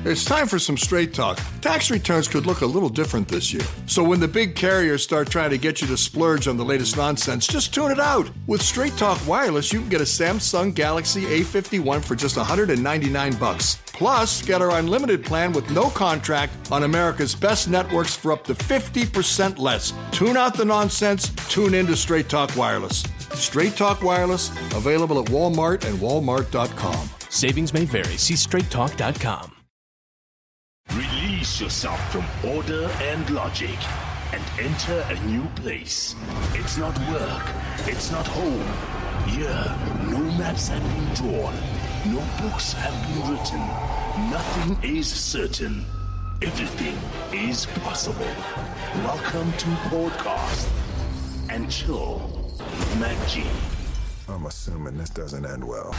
It's time for some straight talk. Tax returns could look a little different this year. So when the big carriers start trying to get you to splurge on the latest nonsense, just tune it out. With Straight Talk Wireless, you can get a Samsung Galaxy A51 for just $199. Plus, get our unlimited plan with no contract on America's best networks for up to 50% less. Tune out the nonsense. Tune into Straight Talk Wireless. Straight Talk Wireless, available at Walmart and Walmart.com. Savings may vary. See straighttalk.com. Release yourself from order and logic and enter a new place. It's not work. It's not home. Here, no maps have been drawn. No books have been written. Nothing is certain. Everything is possible. Welcome to Podcast and Chill with Mac G. I'm assuming this doesn't end well.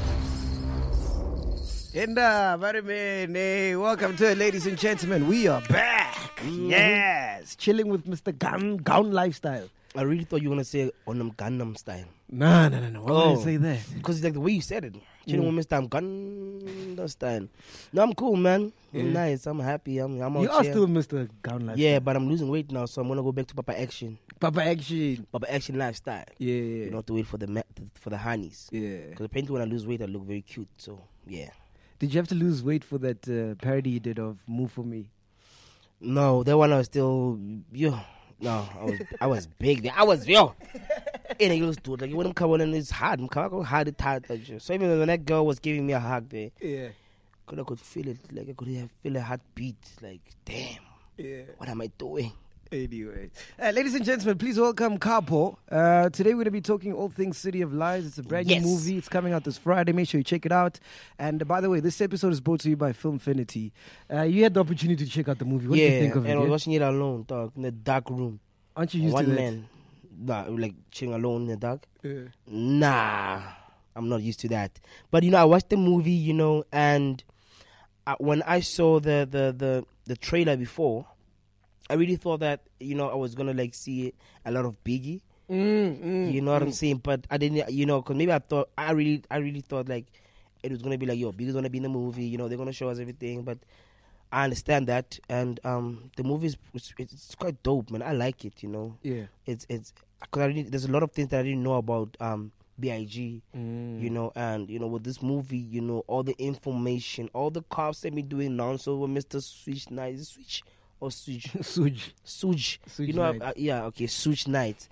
Welcome to it, ladies and gentlemen. We are back. Yes. Chilling with Mr. Gown Lifestyle. I really thought you were going to say on them Gundam style. No. Why would I say that? Because it's like the way you said it. Chilling with Mr. Gundam style. No, I'm cool, man. I'm nice. I'm happy. I'm out You are here. still Mr. Gown Lifestyle. Yeah, but I'm losing weight now, so I'm going to go back to Papa Action. Papa Action. Papa Action lifestyle. Yeah. You don't have to wait for the honeys. Yeah. Because apparently when I lose weight, I look very cute. So, yeah. Did you have to lose weight for that parody you did of Move For Me? No, that one I was still, I was big there. I was, And it was dude, like when I'm coming in, it's hard. I'm coming hard, it's hard. So even when that girl was giving me a hug there, Yeah. I could feel it, like I could feel a heartbeat, like damn, what am I doing? Anyway, ladies and gentlemen, please welcome Kapo. Today we're going to be talking all things City of Lies. It's a brand new movie. It's coming out this Friday. Make sure you check it out. And by the way, this episode is brought to you by Filmfinity. You had the opportunity to check out the movie. What did you think of it? And I was watching it alone, dog, in the dark room. Aren't you used One to that? man, like chilling alone in the dark. Nah, I'm not used to that. But I watched the movie, and when I saw the trailer before, I really thought that, I was going to see a lot of Biggie. You know what I'm saying? But I didn't, because maybe I really thought like it was going to be like, Biggie's going to be in the movie, they're going to show us everything. But I understand that. And the movie it's quite dope, man. I like it, Yeah. It's, because there's a lot of things that I didn't know about B.I.G., and, with this movie, all the information, all the cops that be doing nonsense with Mr. Switch Knight. Is it Switch? Or Suj. Suj. Suj Knight.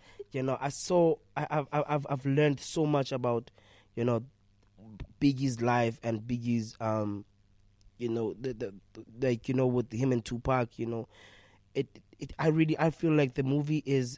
I've learned so much about, Biggie's life and Biggie's, with him and Tupac, I feel like the movie is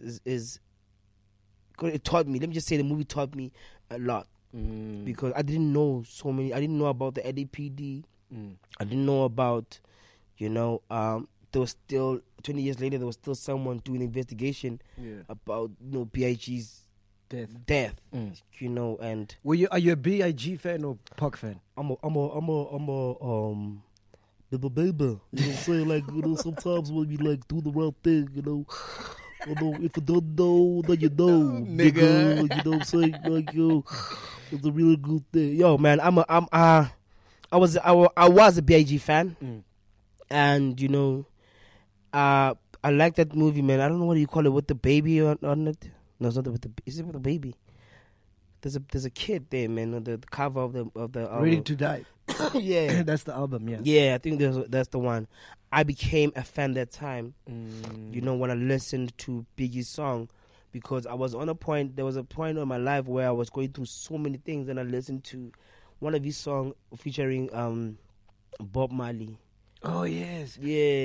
it taught me. Let me just say the movie taught me a lot because I didn't know so many. I didn't know about the LAPD. I didn't know about, there was still 20 years later there was still someone doing an investigation about B.I.G's death. And are you a B.I.G. fan or Pac fan? I'm a baby. Like sometimes when you do the wrong thing, if you don't know, then you know, nigga. Like, what I'm saying? Like, it's a really good thing. Yo, man, I was a B.I.G. fan, and I like that movie, man. I don't know what you call it, with the baby on it. No, it's not with the. Is it with the baby? There's a kid there, man. On the cover of the album. Ready to Die. Yeah, that's the album. Yeah. Yeah, I think that's the one. I became a fan that time. When I listened to Biggie's song, because I was on a point. There was a point in my life where I was going through so many things, and I listened to one of his songs featuring Bob Marley. Oh yes, yeah.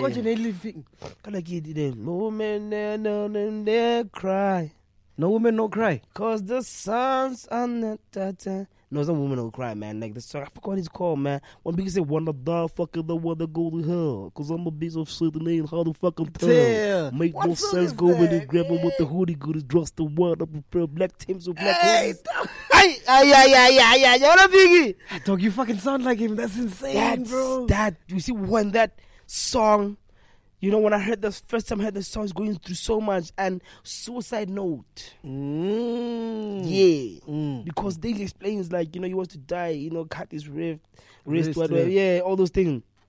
No man, no cry. No woman, no cry. Cause the sun's on the No, it's not woman no cry, man. Like the song, I forgot what it's called, man. When people say wanna die, fucking don't wanna go to hell. Cause I'm a piece of shit and ain't how to fucking tell. Make no sense. Go in and grab him with the hoodie, good as dress the world. I prefer black Timbs with black hoodies. Yeah. What a biggie. Dog, you fucking sound like him. That's insane, bro. You see, when that song, when I heard the first time I heard the song, is going through so much, and Suicide Note. Because they explains like, he wants to die, cut his wrist, whatever. Yeah, all those things.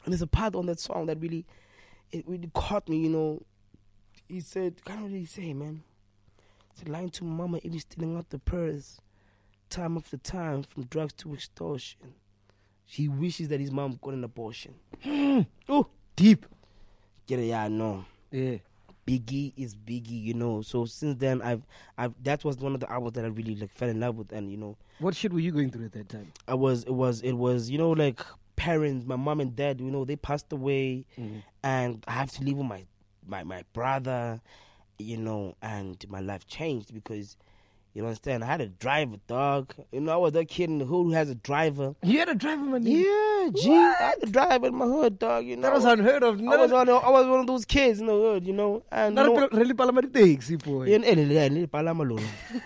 And there's a part on that song that really caught me, you know. He said, kind of what did he say, man? He said, lying to mama, even stealing out the purse, time after time, from drugs to extortion. He wishes that his mom got an abortion. Oh, deep. Yeah, I know. Yeah. Biggie is Biggie, you know. So since then, that was one of the albums that I really like fell in love with, and you know. What shit were you going through at that time? It was, you know, like parents, my mom and dad, you know, they passed away, and I have to live with my brother, you know, and my life changed because. You understand? I had a driver, dog. You know, I was that kid in the hood who has a driver. You had a driver, man. Yeah, G. I had a driver in my hood, dog. You know, that was unheard of. I was one of those kids in the hood, you know. And not really Palamari taxi, boy. Yeah, Palama.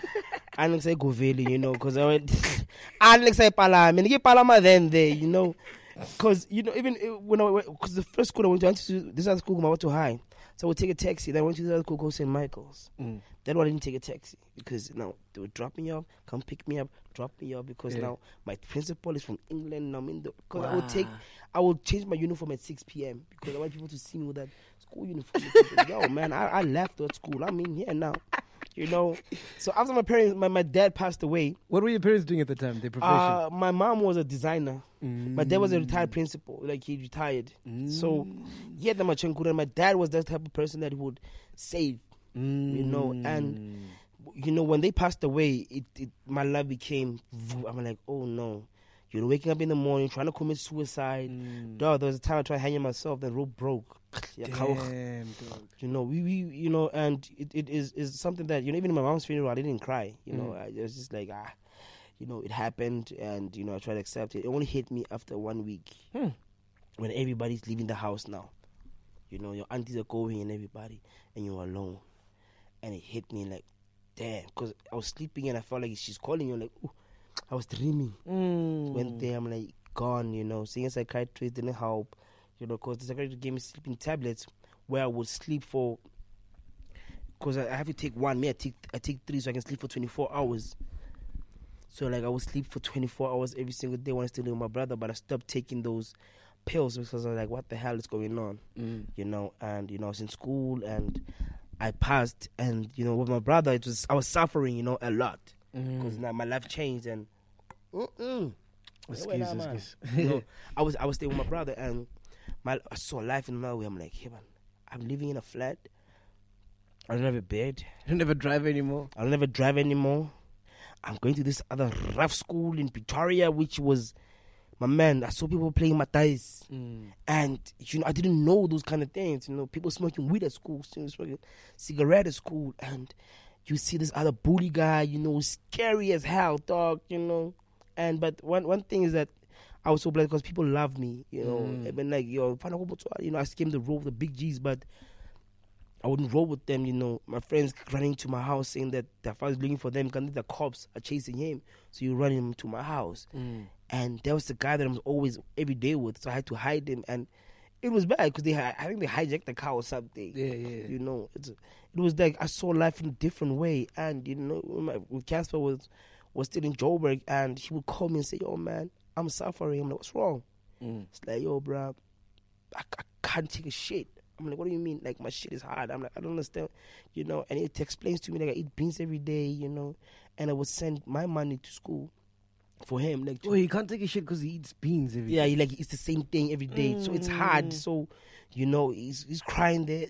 I didn't say Goveli, you know, because I didn't say Palama. Get Palama then there, you know, because you know even when because the first school I went to this other school I went to high. So I would take a taxi. Then I went to the other school, go St. Michael's. Then I didn't take a taxi because now they would drop me off, come pick me up, drop me off because now my principal is from England. And I'm in the because I would change my uniform at 6 p.m. because I want people to see me with that school uniform. Yo, man, I left that school. I'm in here now. You know, so after my dad passed away. What were your parents doing at the time? Their profession? My mom was a designer. My dad was a retired principal. Like he retired. So he had the Machankura. My dad was that type of person that would save. You know, and you know when they passed away, my life became. I'm like, oh no. You know, waking up in the morning trying to commit suicide. Dog, there was a time I tried hanging myself. The rope broke. Damn, dog. You know, we you know, and it is something that you know. Even in my mom's funeral, I didn't cry. You know, I was just like you know, it happened, and you know, I tried to accept it. It only hit me after 1 week when everybody's leaving the house now. You know, your aunties are going and everybody, and you're alone, and it hit me like, damn, because I was sleeping and I felt like she's calling you, like, ooh. I was dreaming. Went there, I'm like, gone, you know. Seeing a psychiatrist didn't help, you know, because the psychiatrist gave me sleeping tablets where I would sleep for, because I have to take one. I take 3 so I can sleep for 24 hours. So, like, I would sleep for 24 hours every single day when I still live with my brother, but I stopped taking those pills because I was like, what the hell is going on? You know, and, you know, I was in school and I passed, and, you know, with my brother, I was suffering, you know, a lot. Because now my life changed and Excuse. You know, I was staying with my brother and I saw life in my way. I'm like, hey man, I'm living in a flat. I don't have a bed. You don't ever drive anymore. I'm going to this other rough school in Pretoria, which was, my man, I saw people playing matais. And, you know, I didn't know those kind of things. You know, people smoking weed at school, smoking cigarette at school, and you see this other bully guy, you know, scary as hell, dog, you know. And but one thing is that I was so blessed because people love me, you know. Even like, yo, you know, I came to roll with the big G's, but I wouldn't roll with them, you know. My friends running to my house saying that their father's looking for them because the cops are chasing him. So you run him to my house. And there was the guy that I was always every day with, so I had to hide him. And it was bad because I think they hijacked the car or something. Yeah. You know, it was like I saw life in a different way. And, you know, when Casper was still in Joburg, and he would call me and say, yo, man, I'm suffering. I'm like, what's wrong? It's like, yo, bro, I can't take a shit. I'm like, what do you mean? Like, my shit is hard. I'm like, I don't understand. You know, and it explains to me, like, I eat beans every day, you know, and I would send my money to school for him. Like, he can't take a shit because he eats beans every day. Yeah, he eats the same thing every day. So it's hard. So, you know, he's crying there.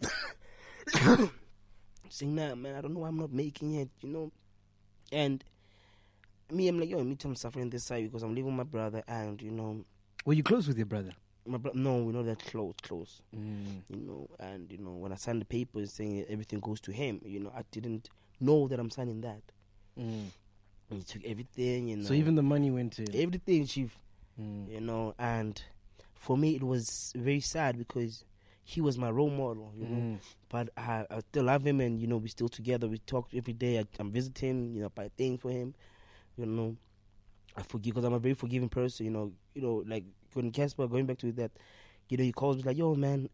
Saying, nah, man, I don't know why I'm not making it, you know. And me, I'm like, yo, me too, I'm suffering this side because I'm living with my brother, and, you know. Were you close with your brother? No, we're not that close. You know, and, you know, when I signed the papers saying everything goes to him, you know, I didn't know that I'm signing that. And he took everything, you know. So even the money went to everything, chief. You know, and for me it was very sad because he was my role model, you know. But I still love him, and, you know, we're still together. We talk every day. I'm visiting him, you know, buy things for him. You know, I forgive because I'm a very forgiving person. You know, like when Casper, going back to that, you know, he calls me like, yo, man,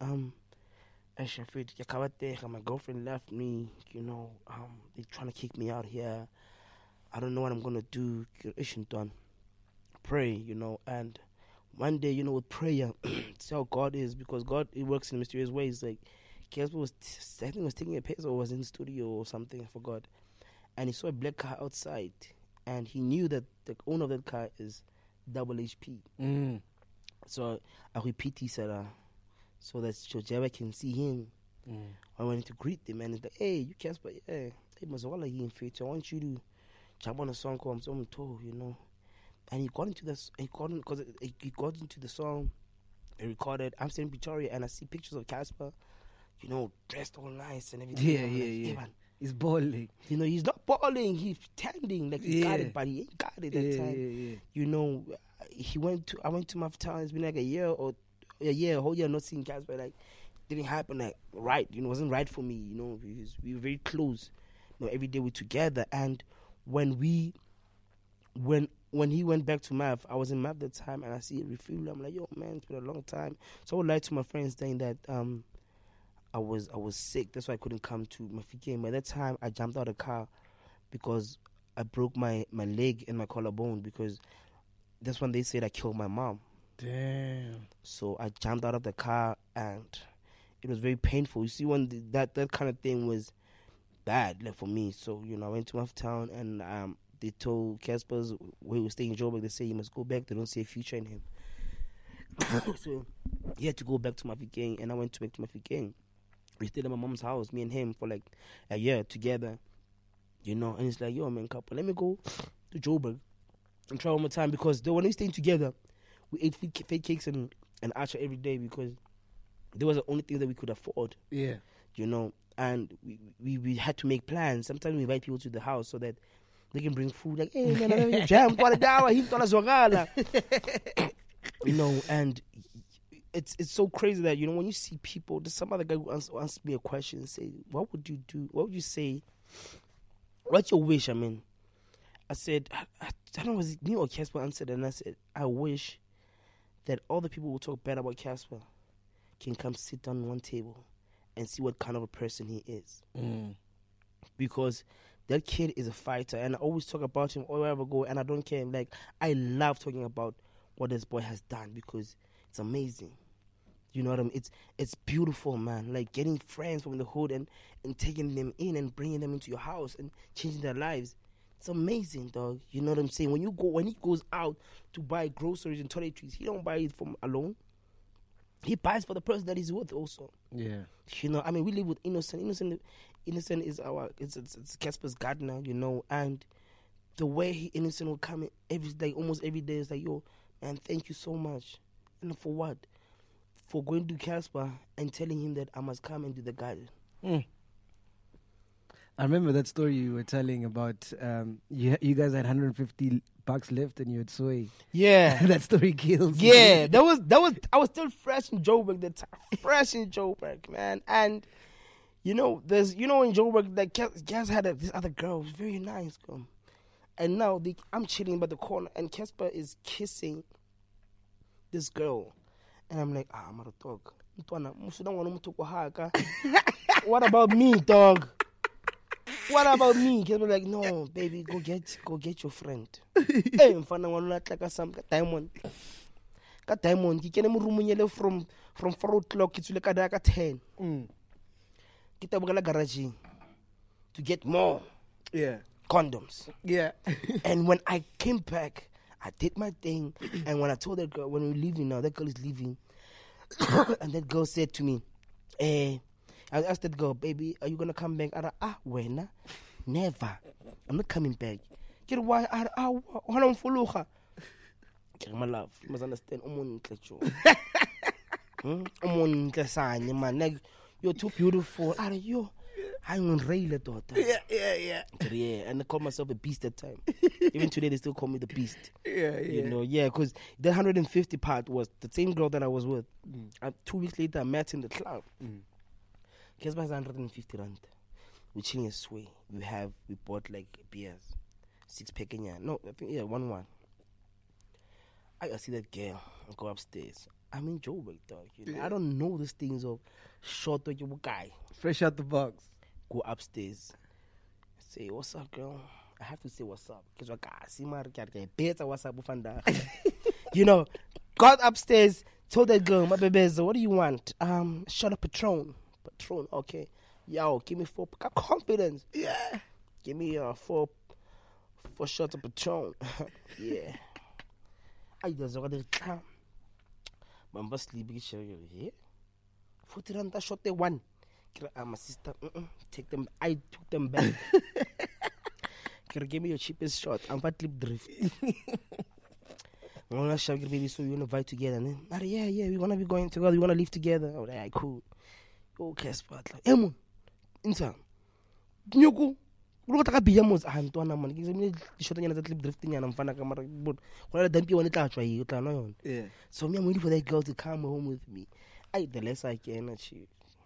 my girlfriend left me. You know, they're trying to kick me out here. I don't know what I'm gonna do. Pray, you know. And one day, with prayer, see how God is, because God, He works in mysterious ways. Like, Casper was, I think, was taking a piss or was in the studio or something, I forgot. And he saw a black car outside, and he knew that the owner of that car is Double HP. So I repeat, he said, so that Jojaba can see him. I went to greet him, and he's like, hey, you Casper, yeah, hey, Mazwala, he in future, I want you to jump on a song called I'm Told, And he got into this, he got into the song, he recorded, I'm staying in Pretoria, and I see pictures of Casper, dressed all nice and everything. Yeah. Like, he's balling. He's not balling, he's pretending like he got it, but he ain't got it that time. I went to Maftown, it's been like a whole year not seeing Casper, like, didn't happen, like, right, it wasn't right for me, because we were very close, every day we're together, and when he went back to Mav, I was in Mav that time, and I see a refuel, I'm like, yo, man, it's been a long time, so I would lie to my friends saying that, I was sick. That's why I couldn't come to Mafikeng. By that time, I jumped out of the car because I broke my leg and my collarbone, because that's when they said I killed my mom. Damn. So I jumped out of the car, and it was very painful. You see, when that kind of thing was bad, like, for me. So, I went to Maftown, and they told Casper's, where he was staying in Joburg, they say he must go back. They don't see a future in him. So he had to go back to Mafikeng, and I went back to Mafikeng. We stayed at my mom's house, me and him, for like a year together, and it's like, yo, man, couple, let me go to Joburg and try one more time, because when we staying together, we ate fake cakes and Archer every day, because they was the only thing that we could afford. Yeah. And we had to make plans. Sometimes we invite people to the house so that they can bring food, like, hey, man, jam, and it's so crazy that, when you see people, there's some other guy who asked me a question and say, what would you do? What would you say? What's your wish? I said, I don't know, was it me or Casper answered, and I said, I wish that all the people who talk bad about Casper can come sit down one table and see what kind of a person he is. Because that kid is a fighter, and I always talk about him wherever I go, and I don't care. Like, I love talking about what this boy has done, because it's amazing. You know what I mean? It's beautiful, man. Like, getting friends from the hood and taking them in and bringing them into your house and changing their lives. It's amazing, dog. You know what I'm saying? When he goes out to buy groceries and toiletries, he don't buy it from alone. He buys for the person that he's with also. Yeah. We live with Innocent. Innocent is it's Casper's gardener, and the way Innocent will come in almost every day, is like, yo, man, thank you so much. And for what? For going to Casper and telling him that I must come and do the garden. I remember that story you were telling about you guys had $150 left and you had Sway. Yeah. That story kills. Yeah, that was I was still fresh in Joburg that time. Fresh in Joburg, man. And there's in Joburg, like, Cas had this other girl, was very nice girl. And now I'm chilling by the corner and Casper is kissing this girl. And I'm like, I'm a dog. What about me, dog? What about me? Casper like, no, baby, go get your friend. Hey, mfana ngwana like some diamond. Got diamond. You can room from 4 o'clock. It's like a 10. Kita bugala garage to get more. Yeah. Condoms. Yeah. And when I came back, I did my thing. And when I told that girl, when we're leaving now, that girl is leaving. And that girl said to me, I asked that girl, baby, are you going to come back? I said, when? Never. I'm not coming back. Get why? My love, you must understand. Man, you're too beautiful. I'm really daughter. Yeah. And I call myself a beast that time. Even today, they still call me the beast. Yeah. Because the 150 part was the same girl that I was with. 2 weeks later, I met in the club. Guess my 150 rand. We're chilling a Sway. We bought like beers, 6-pack in here. No, I think 1. I see that girl. I go upstairs. I'm in Joburg, dog. I don't know these things of short guy. Fresh out the box. Go upstairs. Say, what's up, girl? I have to say what's up. Because I see my better what's up. Got upstairs, told that girl, my baby, what do you want? Shot of Patron. Patron, okay. Yo, give me 4. Got confidence. Yeah. Give me 4 shots of Patron. Yeah. I does what the time. Mamba sleeping. Yeah. 40 rand shot the one. My sister, take them. I took them back. Give me your cheapest shot. I'm fat lip drift. I'm gonna shove your baby so we wanna vibe together. And then, yeah, we wanna be going together. We wanna live together. Oh, yeah, cool. Okay, spot like, Emo, inside. Nyuku. Look at the Biamos and to man. Give me the shot and that lip drifting and I'm fana camera. But what I don't want to try you. Yeah. So me, I'm waiting for that girl to come home with me. The less I can achieve.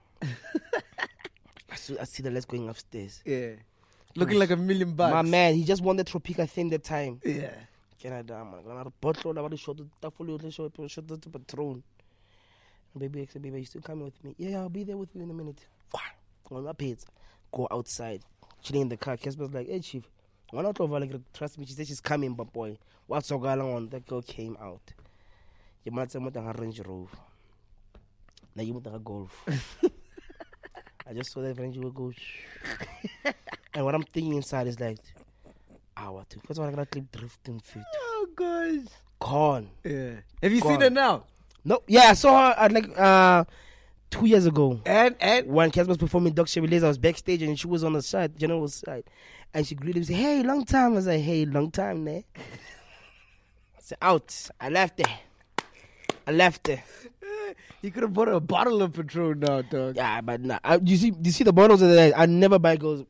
I see the less going upstairs. Yeah. Looking like $1 million. My man, he just won the Tropica thing that time. Yeah. Canada, man. I'm going to bottle about the shot the Patron. Baby, you still coming with me? Yeah, I'll be there with you in a minute. On my page, go outside. Chilling in the car. Casper's like, hey, chief. One out of her, like, trust me, she said she's coming, but boy, what's so going on? That girl came out. You might say, I'm going to Range Rover. Now you want to golf. I just saw that Range Rover go. And what I'm thinking inside is like, what? First of all, I got to keep drifting feet. Oh, gosh. Gone. Yeah. Have you seen her now? No. Yeah, I saw her like 2 years ago. And when Casper was performing Dr. Chevilles, I was backstage and she was on the side, general side. And she greeted me and said, hey, long time. I was like, hey, long time, ne? I said, out. I left there. You could have bought a bottle of Patron now, dog. Yeah, but nah. You see the bottles of that? I never buy girls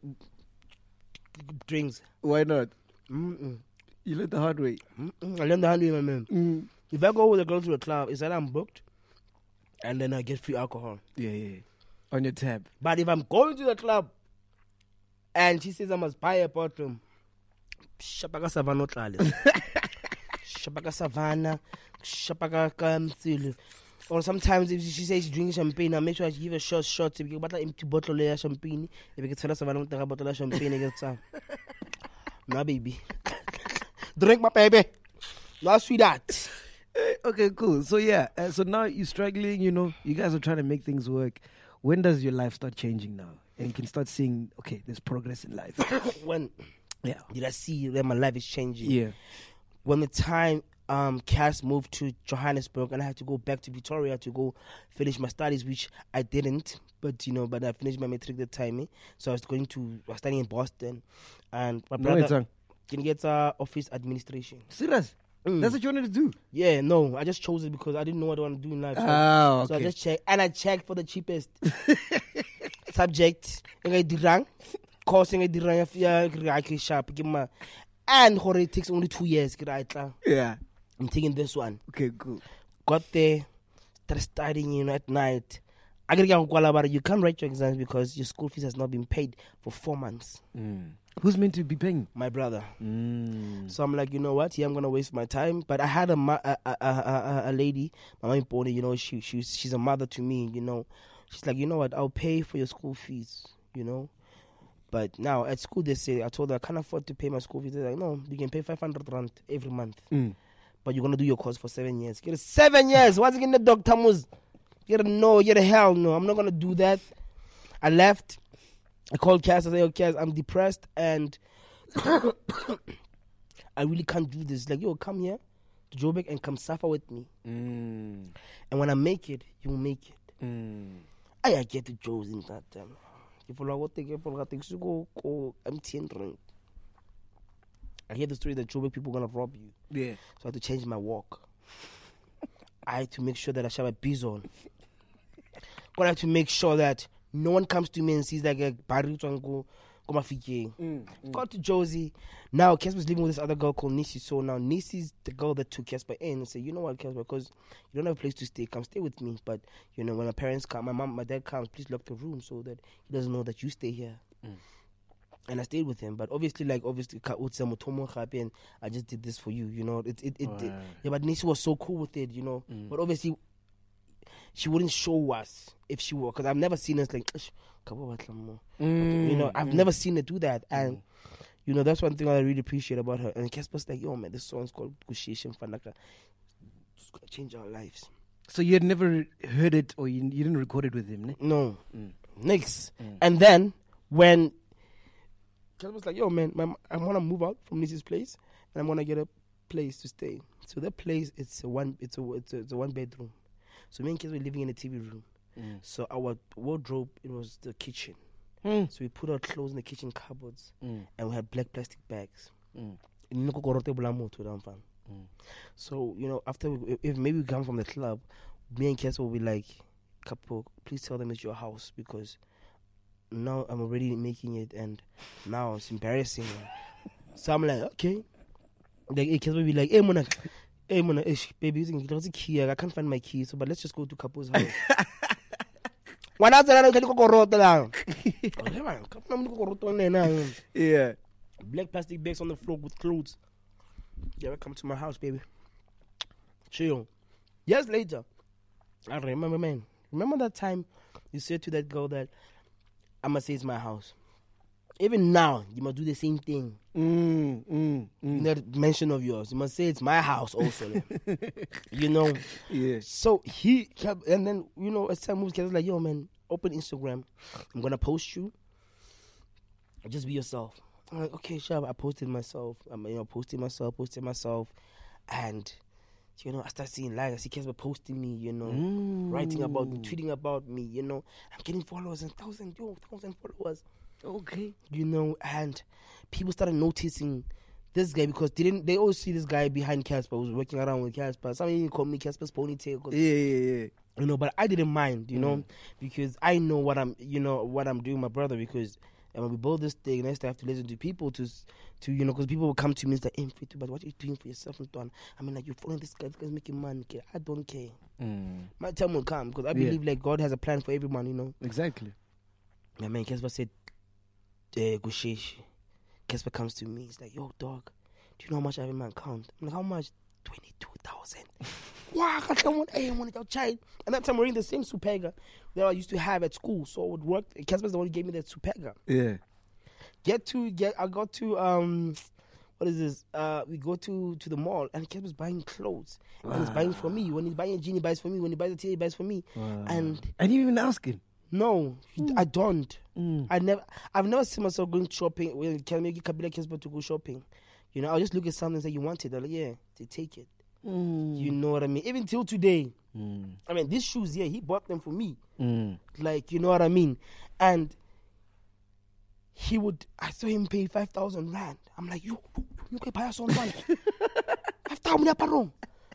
drinks. Why not? Mm-mm. You learned the hard way. I learned the hard way, my man. If I go with a girl to a club, it's that I'm booked, and then I get free alcohol. Yeah. On your tab. But if I'm going to the club, and she says I must buy a bottle, Shapaka Savannah Trales. Shapaka Savannah, Shapaka Kamsil. Or sometimes if she says she's drinking champagne, I make sure I give her shots. If you get an empty bottle of champagne, if you get tell us about a bottle of champagne, get some. No, baby. Drink, my baby. No, sweetheart. Okay, cool. So, yeah. So now you're struggling, you guys are trying to make things work. When does your life start changing now? And you can start seeing, okay, there's progress in life. When? Yeah. Did I see that my life is changing? Yeah. When the time Cass moved to Johannesburg and I had to go back to Pretoria to go finish my studies, which I didn't, but I finished my matric that time. So I was studying in Boston, and my brother can get office administration. Serious? That's what you wanted to do? Yeah, no, I just chose it because I didn't know what I want to do in life. Okay. So I just checked, and I checked for the cheapest subject. Course sharp. And it takes only 2 years. Yeah. I'm taking this one. Okay, cool. Got there, started studying, at night. I gotta get on Kuala, but you can't write your exams because your school fees has not been paid for 4 months. Who's meant to be paying? My brother. So I'm like, you know what? Yeah, I'm gonna waste my time. But I had a lady, my mom Pony, she's a mother to me. She's like, you know what? I'll pay for your school fees. But now at school they say, I told her I can't afford to pay my school fees. They're like, no, you can pay 500 rand every month. But you're gonna do your course for 7 years. Get 7 years. What's in the Dr. Muz? Get a hell no. I'm not gonna do that. I left. I called Cass. I said, "Yo, Cass, I'm depressed and I really can't do this. Like, yo, come here to Joburg and come suffer with me. And when I make it, you'll make it." I get the Joes in that time. If you go MTN drink. I hear the story that Joburg people gonna rob you. Yeah. So I had to change my walk. I had to make sure that I shove a bizon. I had to make sure that no one comes to me and sees like a barito got to Josie. Now Casper's living with this other girl called Nisi. So now Nisi's the girl that took Casper in and said, you know what, Casper, because you don't have a place to stay, come stay with me. But when my parents come, my dad comes, please lock the room so that he doesn't know that you stay here. And I stayed with him, but obviously, and I just did this for you, yeah, but Nisi was so cool with it, But obviously, she wouldn't show us if she were, because I've never seen us like, I've never seen her do that, and that's one thing I really appreciate about her. And Casper's like, yo, man, this song's called Kushishin Fanaka. gonna change our lives. So you had never heard it, or you didn't record it with him, ne? No. Next. And then when Casper was like, yo, man, I want to move out from Nissy's place, and I'm gonna get a place to stay. So that place, it's a one bedroom. So me and kids were living in a TV room. So our wardrobe, it was the kitchen. So we put our clothes in the kitchen cupboards, and we had black plastic bags. So, you know, after if maybe we come from the club, me and Kes will be like, couple, please tell them it's your house, because now I'm already making it and now it's embarrassing. So I'm like, okay. Like, Kes will be like, hey, Mona, baby, there's a key. I can't find my key, so but let's just go to couple's house. Yeah. Black plastic bags on the floor with clothes. Yeah, come to my house, baby. Chill. Years later, I remember, man. Remember that time you said to that girl that I must say it's my house. Even now, you must do the same thing. In that mention of yours, you must say it's my house also. You know? Yeah. So he kept, and then, you know, as time moves, he was like, yo, man, open Instagram. I'm going to post you. Just be yourself. I'm like, okay, sure. I posted myself. I'm, you know, posting myself. And, you know, I start seeing likes. I see Casper posting me, you know, writing about me, tweeting about me, you know. I'm getting followers and thousand followers. Okay. You know, and people started noticing this guy because they always see this guy behind Casper who's working around with Casper. Some even call me Casper's ponytail. Yeah. You know, but I didn't mind, you know, because I know what I'm doing, my brother, because when we build this thing, next I have to listen to people to you know, because people will come to me and say, hey, but what are you doing for yourself? I mean, like, you're following this guy's making money. I don't care. My time will come, because I believe, like, God has a plan for everyone, you know. Exactly. My man, Casper said, Gushesh. Casper comes to me. He's like, yo, dog, do you know how much I have in my account? I'm like, how much? 22,000. Wow, I want to child. And that time we're in the same Supega that I used to have at school. So it would work. Casper's the one who gave me that Supega. Yeah. I got to what is this? We go to the mall and Casper's buying clothes. Wow. And he's buying for me. When he's buying a jean, he buys for me. When he buys a tee, he buys for me. Wow. And I didn't even ask him. No, I don't. I've never seen myself going shopping. When Kabila Casper to go shopping, you know, I'll just look at something and say, you want it? I'm like, yeah, they take it. You know what I mean? Even till today. I mean, these shoes here, he bought them for me. Like, you know what I mean? And I saw him pay 5,000 rand. I'm like, you can buy us on one. 5,000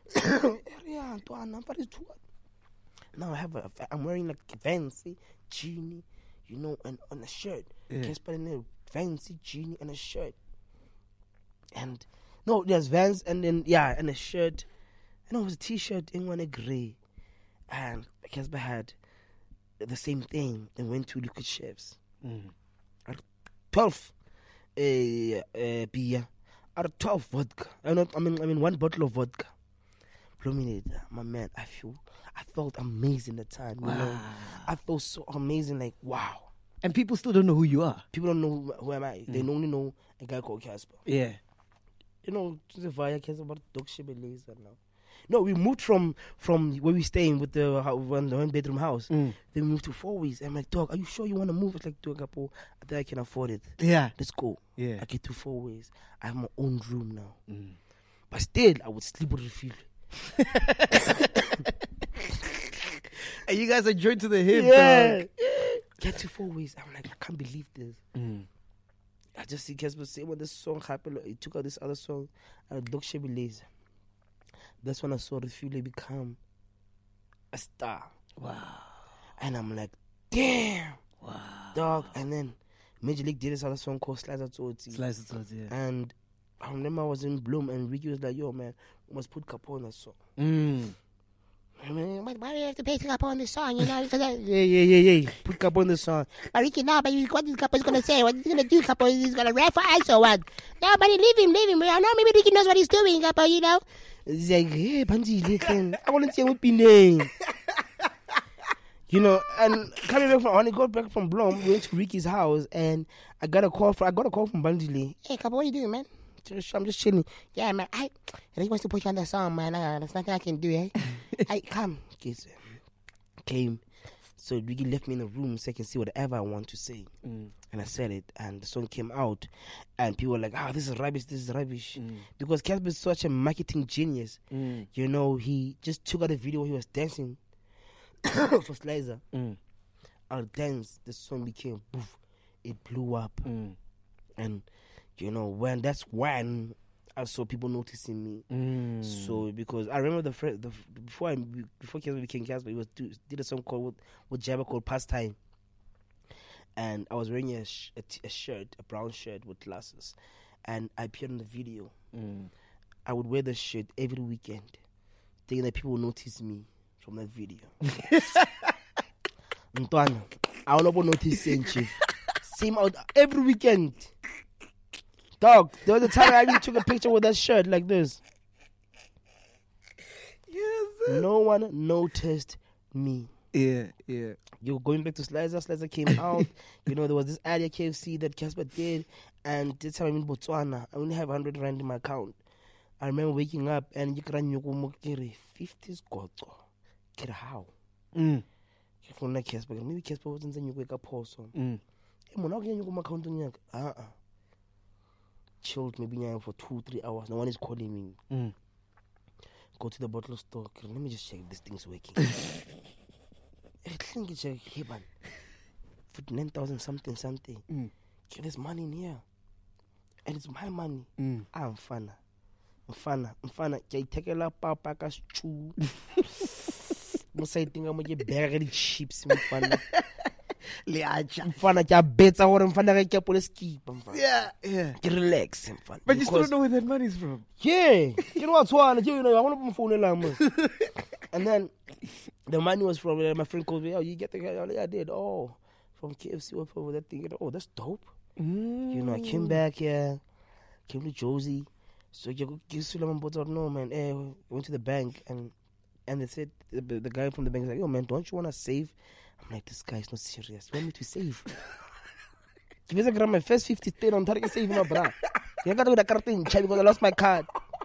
Now I'm wearing like a fancy jeanie, you know, and on a shirt. Just putting a fancy jeanie and a shirt. And no, there's Vans and then and a shirt. And it was a t-shirt in one gray. And Casper had the same thing and went to Liquid Chefs. 12 beer. Out of 12 vodka. I mean 1 bottle of vodka. My man, I felt amazing at the time. You know? I felt so amazing, like, wow. And people still don't know who you are. People don't know who am I. They only know a guy called Casper. Yeah. You know, via Casper about dog laser now. No, we moved from where we staying with the one bedroom house. Then we moved to 4 weeks. I'm like, dog, are you sure you want to move? It's like, dog, I think I can afford it. Yeah. Let's go. Yeah. I get to 4 weeks. I have my own room now. But still, I would sleep with Refugee. And you guys are joined to the hip, dog. Get to 4 weeks. I'm like, I can't believe this. I just see Casper say when this song happened, he took out this other song, Dog Shabby Laser. That's when I saw Refugee become a star. Wow. And I'm like, damn. Wow. Dog. And then Major League did this other song called Slicer Toti. Yeah. And I remember I was in Bloom and Ricky was like, yo, man, we must put Capo on that song. I mean, why do you have to pay Capo on this song? You know, yeah. Put Capo on the song. But Ricky, no, but what this Capo is going to say? What he's going to do, Capo? He's going to rap for us or what? Nobody leave him. I know maybe Ricky knows what he's doing, Capo, you know? He's like, hey, Banji, listen, I want to see what name. You know, and when I got back from Blom, we went to Ricky's house, and I got a call from Banjili. Hey, Capo, what are you doing, man? I'm just chilling. Yeah, man. He wants to put you on the song, man. There's nothing I can do, eh? Come. Kids came. So Ricky left me in the room so I can see whatever I want to say. And I said it, and the song came out, and people were like, this is rubbish. Because Casper is such a marketing genius. You know, he just took out a video where he was dancing for Slicer. I'll dance, the song became, poof, it blew up. And, you know, that's when I saw people noticing me. So, because I remember before Casper became Casper, he did a song with Jabba called Pastime. And I was wearing a shirt, a brown shirt with glasses. And I appeared in the video. I would wear the shirt every weekend, thinking that people would notice me from that video. Ntwana, I will not notice Chief. Same out every weekend. Dog, there was a time I even took a picture with that shirt like this. Yes. No one noticed me. Yeah. You're going back to Slicer. Slicer came out. You know, there was this ad at KFC that Casper did. And this time I'm in Botswana. I only have 100 rand in my account. I remember waking up and you can 50s goto. Get how? Maybe Casper wasn't saying you wake up also. Chilled maybe for 2-3 hours. No one is calling me. Go to the bottle store. Let me just check if this thing's working. I think it's a Heban. For 9,000 something. There's money in here. And it's my money. I'm fana. Take a la papa chu. Musa think I'm gonna get chips. Mfana kya bets or mfana kya police keep. Yeah. Relax, mfana. But you still don't know where that money's from. Yeah. You know what's one? You know, I want to put my phone in line. And then the money was from my friend called me. Oh, you get the guy? I did. Oh, from KFC or that thing. Oh, that's dope. You know, I came back here, came to Josie. So you give Suleiman bought out. No man, went to the bank and they said the guy from the bank was like, "Yo man, don't you want to save?" I'm like, this guy's not serious. You want me to save? If I grab my first 50 stayed on target save my bra. You got to do the card thing because I lost my card.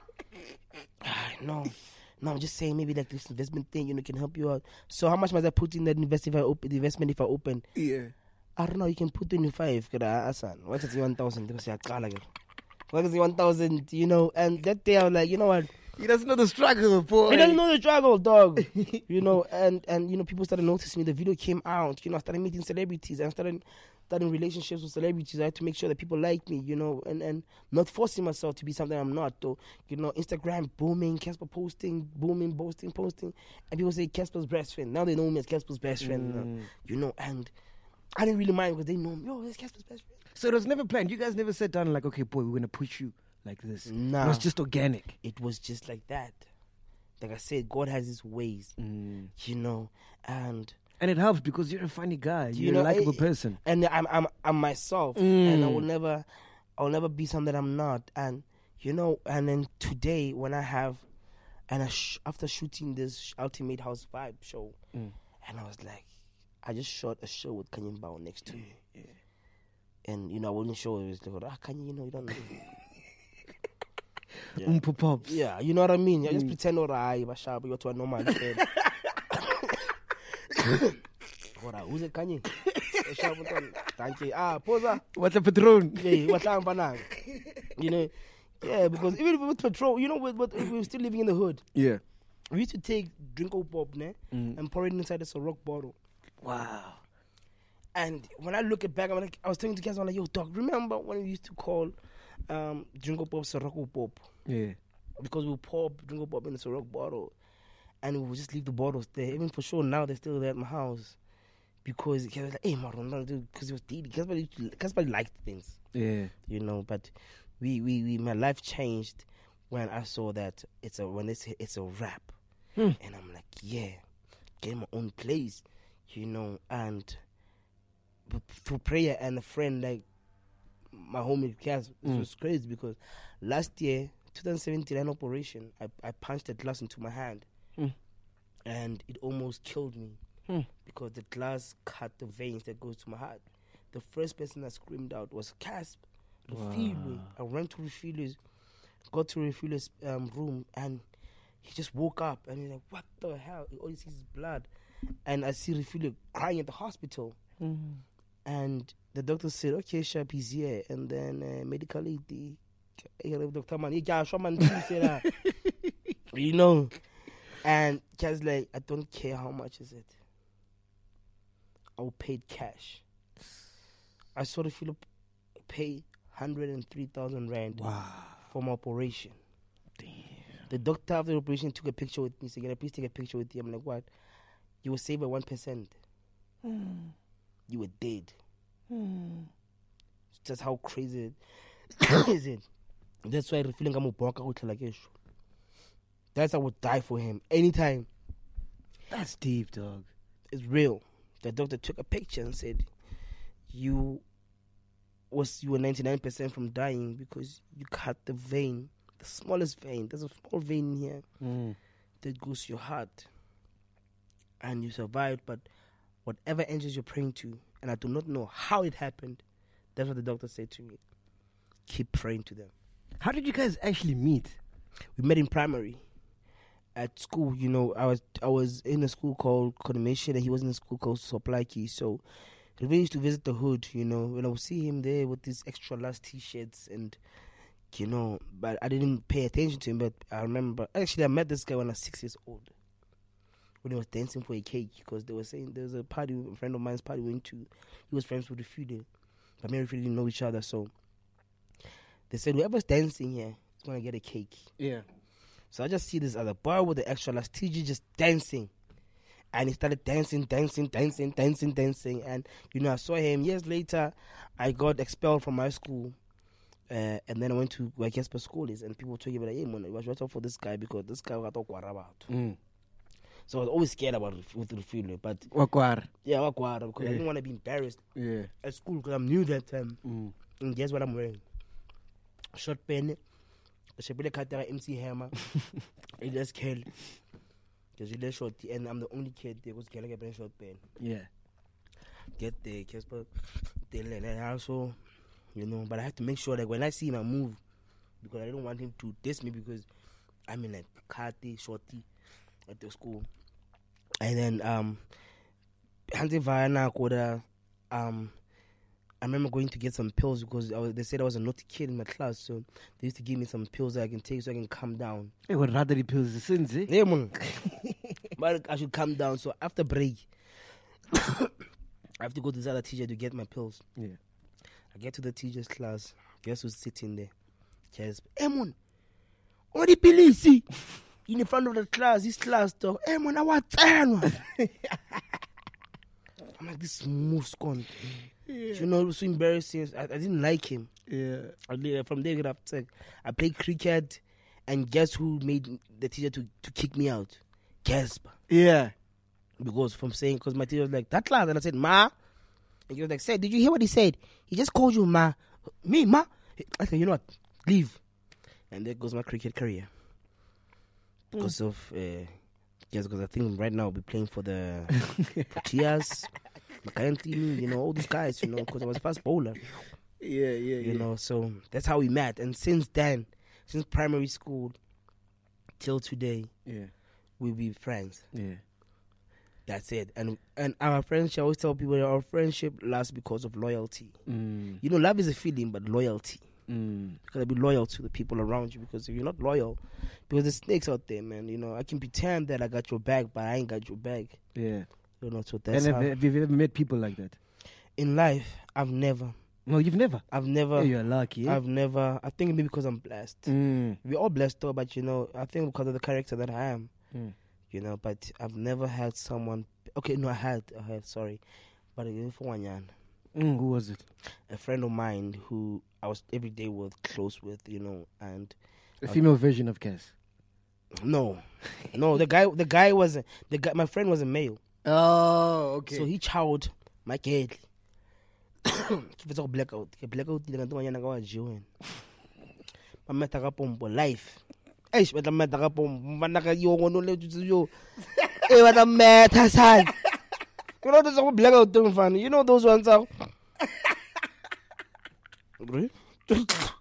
No, I'm just saying maybe like this investment thing, you know, can help you out. So how much must I put in that investment if I open? Yeah. I don't know, you can put 25. What's it 1,000? What is 1,000? You know, and that day I was like, you know what? He doesn't know the struggle, boy. He doesn't know the struggle, dog. You know, and you know, people started noticing me. The video came out. You know, I started meeting celebrities. I started relationships with celebrities. I had to make sure that people like me, you know, and not forcing myself to be something I'm not. Though, you know, Instagram booming, Casper posting, booming, posting, and people say Casper's best friend. Now they know me as Casper's best friend. You know, and I didn't really mind because they know me. Yo, that's Casper's best friend. So it was never planned. You guys never sat down and like, okay, boy, we're gonna push you like this. Nah. It was just organic. It was just like that. Like I said, God has his ways, you know, and it helps because you're a funny guy. You're a likable person, and I'm myself, and I will never be something that I'm not. And you know, and then today when I have, after shooting this Ultimate House Vibe show, and I was like, I just shot a show with Kanye Mbao next to me, and you know, I wasn't sure it was like, Kanye, you know, you don't know. Yeah, you know what I mean. I just pretend alright, but you're to a normal friend. Who's it, Kanye? Thank you. Posa. What's a patron? Yeah, what's up, Banang? You know, yeah, because even with petrol, you know, we were still living in the hood. Yeah, we used to take Drinko Pop, and pour it inside a rock bottle. Wow. And when I look back, I was telling the guys, I'm like, yo, dog, remember when we used to call Drinko Pop Soroko Pop? Yeah. Because we pour Drinko Pop in a Ciroc bottle and we would just leave the bottles there. Even for sure now they're still there at my house. Because he was like, hey Maron, because he was deep. Casper liked things. Yeah. You know, but my life changed when I saw that it's a rap. And I'm like, yeah, get my own place, you know, and through prayer and a friend like my homie Cass, it was crazy because last year, 2017 operation, I punched a glass into my hand and it almost killed me because the glass cut the veins that goes to my heart. The first person that screamed out was Casp. Refilwe. I ran to Refilwe got to Refulo's room, and he just woke up, and he's like, what the hell? All he sees is blood. And I see Refulo crying at the hospital. And the doctor said, okay, Sharp, he's here. And then medically, the doctor man, you know. And Kaz like, I don't care how much is it. I will pay it cash. I saw Refulo pay 103,000 rand for my operation. Damn. The doctor after the operation took a picture with me. Said, "Can I please take a picture with you?" I'm like, "What? You were saved by 1%. You were dead." It's just how crazy is it. That's why I'm feeling I'm a That's I would die for him anytime. That's deep, dog. It's real. The doctor took a picture and said, you were 99% from dying because you cut the vein, the smallest vein. There's a small vein here that goes to your heart, and you survived. But whatever angels you're praying to, and I do not know how it happened, that's what the doctor said to me. Keep praying to them. How did you guys actually meet? We met in primary. At school, you know, I was in a school called Condemnation, and he was in a school called Supply Key. So we used to visit the hood, you know, and I would see him there with these extra large t-shirts, and you know, but I didn't pay attention to him. But I remember, actually, I met this guy when I was 6 years old, when he was dancing for a cake, because they were saying there was a party, a friend of mine's party went to. He was friends with Refude, but me and Refude didn't know each other, so they said whoever's dancing here is gonna get a cake. Yeah. So I just see this other boy with the extra large TG just dancing. And he started dancing. And, you know, I saw him. Years later, I got expelled from my school. And then I went to where Casper School is. And people told me, hey, man, watch out for this guy because this guy got about. So I was always scared about Refulo. But Wakwara. Yeah, Wakwara. Because I didn't want to be embarrassed at school because I'm new that time. And guess what I'm wearing? Short pen. MC Hammer. It just killed. Because you short, and I'm the only kid that was getting a short pen. Yeah. Get the Casper. And also, you know, but I have to make sure that when I see him, I move. Because I don't want him to diss me because I'm in like karate, shorty at the school. And then, Hansi Vayana, I remember going to get some pills because they said I was a naughty kid in my class, so they used to give me some pills that I can take so I can calm down. Hey, what rather the pills, the sins, eh? Yeah, man. But I should calm down. So after break, I have to go to the other teacher to get my pills. Yeah. I get to the teacher's class. Guess who's sitting there? Just, hey, man, what the police in the front of the class? This class, though. Hey, man, I want 10. I'm like, this moves gone. Yeah. You know, it was so embarrassing. I didn't like him. Yeah. From there, I played cricket, and guess who made the teacher to kick me out? Casper. Yeah. Because my teacher was like, that class. And I said, Ma. And he was like, say, did you hear what he said? He just called you Ma. Me, Ma? I said, you know what? Leave. And there goes my cricket career. Because of, because I think right now I'll be playing for the Proteas. You know, all these guys, you know, because I was a fast bowler. You know, so that's how we met. And since then, since primary school till today, we'll be friends. Yeah. That's it. And our friendship, I always tell people that our friendship lasts because of loyalty. You know, love is a feeling, but loyalty. You gotta be loyal to the people around you, because if you're not loyal, because there's snakes out there, man. You know, I can pretend that I got your back, but I ain't got your back. Yeah. You know, so that's and have you ever met people like that? In life, I've never. No, you've never? I've never. Yeah, you're lucky. I've never. I think maybe because I'm blessed. We're all blessed though, but you know, I think because of the character that I am. You know, but I've never had someone. Okay, no, I had, sorry. But for one year. Who was it? A friend of mine who I was every day close with, you know, and a female version of Cass. No, the guy. My friend was a male. Oh, okay. So he chowed my kid. If it's all blackout, the gantung yana kawa join. Mameta ka pompo life. Eish, beta meta ka pompo. Manaka yo ngono le yo. Eh, beta meta san. You know those are blackout thing, fan. You know those ones are.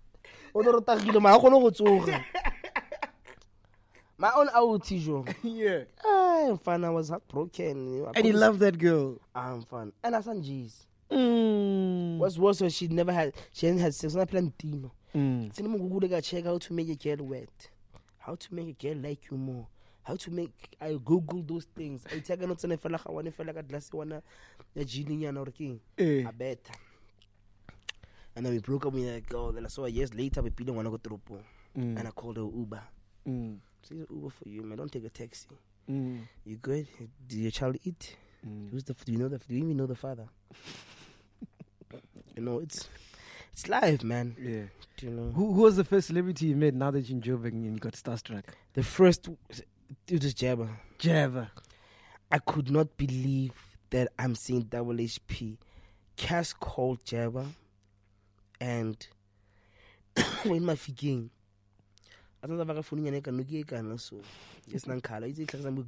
My own outie, Joe. Yeah. I'm fine. I was heartbroken. And you love that girl. I'm fine. And I said, G's. Mm. What's worse was she hadn't had sex. I planned Tino. Check how to make a girl wet. How to make a girl like you more. How to make, I Google those things. I take a note and I feel like I want to glass one a genie and or king. I bet. And then we broke up with that girl. Then I saw years later, we didn't want to go to Rupo. And I called her Uber. So it's Uber for you, man. Don't take a taxi. You good? Did your child eat? Who's the? Do you even know the father? You know, it's life, man. Yeah. Do you know? Who was the first celebrity you met now that you're in Joburg and you got starstruck? The first, it was Jabba. Jabba. I could not believe that I'm seeing Double HP. Cass called Jabba, and when my figure. I don't have a phone in a so it's not color. It's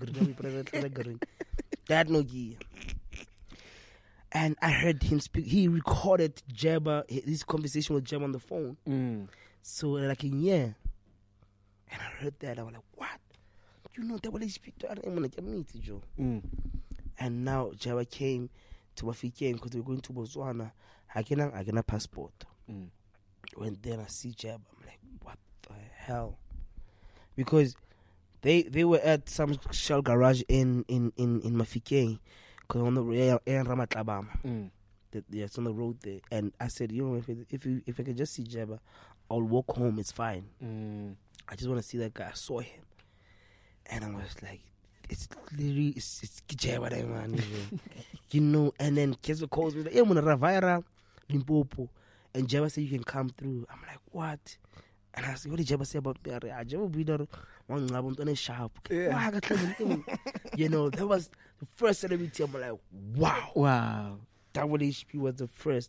that no gear. And I heard him speak. He recorded Jabba, his conversation with Jabba on the phone. So like in year, and I heard that. I was like, what? You know that what he speak to? I don't want to get me to Joe. And now Jabba came to Mafike because we were going to Botswana. I get a passport. When then I see Jabba, I'm like, what the hell? Because they were at some shell garage in Mafike, because on the Ramatlabama. It's on the road there, and I said, you know, if I could just see Jabba, I'll walk home. It's fine. I just want to see that guy. I saw him, and I was like, it's literally it's Jabba, man. You know. And then Keswa calls me like, "I'm gonna Ravira, Limpopo," and Jabba said you can come through. I'm like, what? And I said, what did Jabba say about me? Jabba be there one sharp. You know, that was the first celebrity. I'm like, wow. Wow. Double HP was the first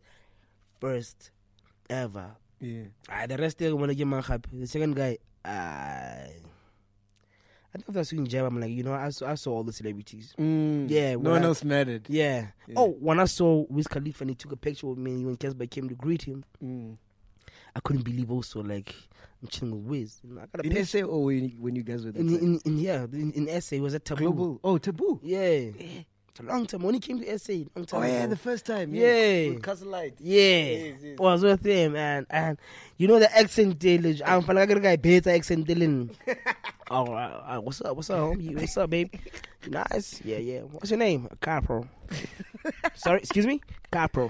ever. Yeah. The rest there, when I get my happy. The second guy, I thought I was seeing Jabba. I'm like, you know, I saw all the celebrities. Yeah. No one else mattered. Yeah. Oh, when I saw Wiz Khalifa and he took a picture with me when Casper came to greet him, I couldn't believe also, like, I'm chilling with Wiz. You know, I got a in SA or when you guys were there? In SA, it was at Taboo. Global. Oh, Taboo. Yeah. It's a long time. When he came to SA, long time ago. The first time. Yeah. With Castle Light. Yeah. Yes. Was with him, and you know the accent deal. I'm from like a guy better accent dealing. Oh, what's up? What's up, babe? Nice. Yeah. What's your name? Capro. Sorry, excuse me? Capro.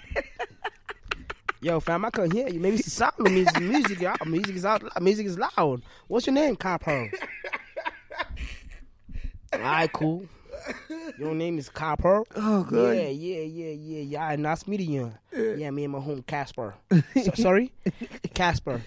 Yo, fam, I can't hear you. Maybe it's the sound of music. Music is out. Music is loud. What's your name, Capro? Alright, cool. Your name is Capro. Oh, good. Yeah. Nice meeting you. Yeah, me and my home Casper. Sorry, Casper.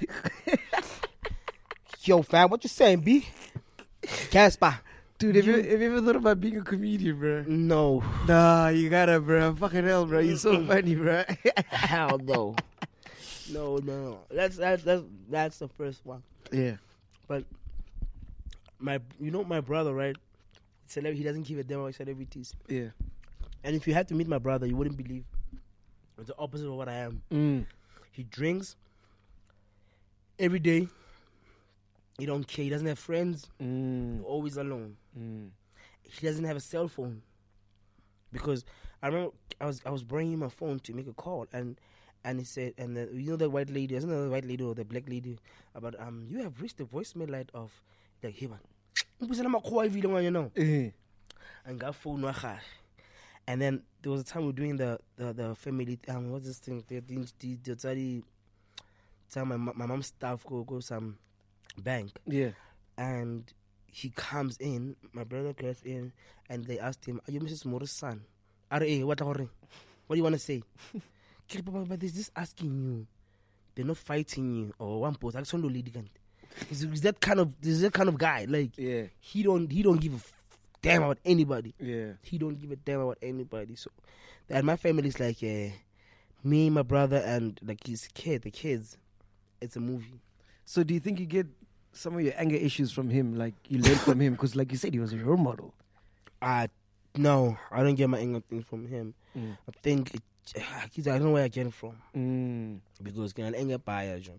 Yo, fam, what you saying, B? Casper. Dude, have you ever thought about being a comedian, bro? No. Nah, you gotta, bro. Fucking hell, bro. You're so funny, bro. Hell no. No. That's the first one. Yeah. But my brother, right? He doesn't give a damn about celebrities. Yeah. And if you had to meet my brother, you wouldn't believe. It's the opposite of what I am. He drinks every day. He don't care. He doesn't have friends. Always alone. He doesn't have a cell phone. Because I remember I was bringing him a phone to make a call, and he said, and you know the white lady, isn't it the white lady or the black lady, about you have reached the voicemail light of like hey man. You know. And got phone. And then there was a time we were doing the family what's this thing? The time my mom's staff go some bank. Yeah. And he comes in, my brother gets in, and they asked him, are you Mrs. Morris' son? What do you want to say? But they're just asking you. They're not fighting you or one post. I just want to lead. He's that kind of guy. Like he don't give a damn about anybody. Yeah. He don't give a damn about anybody. So and my family's like me, my brother, and like the kids. It's a movie. So do you think you get some of your anger issues from him? Like you learned from him? Because like you said, he was a role model. No, I don't get my anger things from him. I think I don't know where I get it from. Because can anger buyer, John.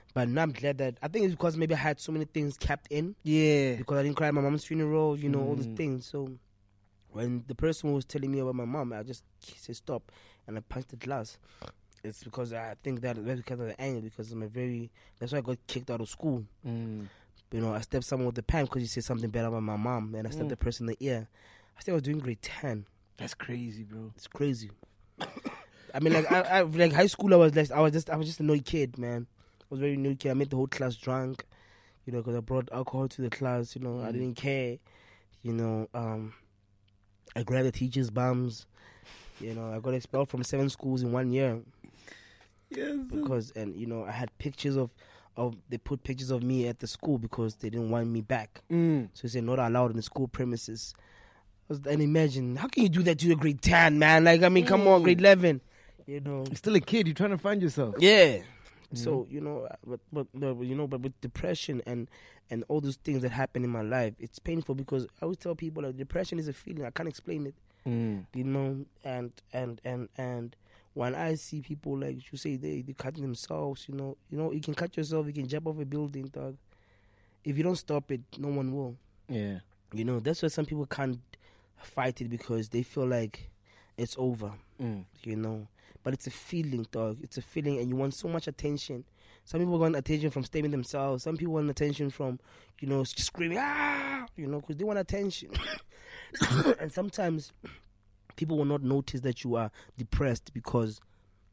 But now I'm glad that, I think it's because maybe I had so many things kept in. Yeah. Because I didn't cry at my mom's funeral, you know, all these things. So when the person was telling me about my mom, I just said stop, and I punched the glass. It's because I think that's because of the anger, because that's why I got kicked out of school. You know, I stabbed someone with the pen because he said something bad about my mom, and I stabbed the person in the ear. I think I was doing grade 10. That's crazy, bro. It's crazy. I mean, like high school, I was just a naughty kid, man. I was a very naughty kid. I made the whole class drunk, you know, because I brought alcohol to the class. You know, I didn't care. You know, I grabbed the teachers' bums. You know, I got expelled from 7 schools in 1 year. Yes. Because, and you know, I had pictures of they put pictures of me at the school because they didn't want me back. So they said not allowed in the school premises. And imagine, how can you do that to a grade 10, man? Like, I mean, come on, grade 11. You know, You're still a kid. You're trying to find yourself. yeah. So, you know, but with depression and all those things that happen in my life, it's painful because I always tell people like depression is a feeling. I can't explain it. You know, and when I see people like you say they cutting themselves, you know, you can cut yourself, you can jump off a building, dog. If you don't stop it, no one will. Yeah. You know, that's why some people can't fight it because they feel like it's over. You know. But it's a feeling, dog. It's a feeling, and you want so much attention. Some people want attention from stabbing themselves. Some people want attention from, you know, screaming, ah, you know, because they want attention. And sometimes people will not notice that you are depressed because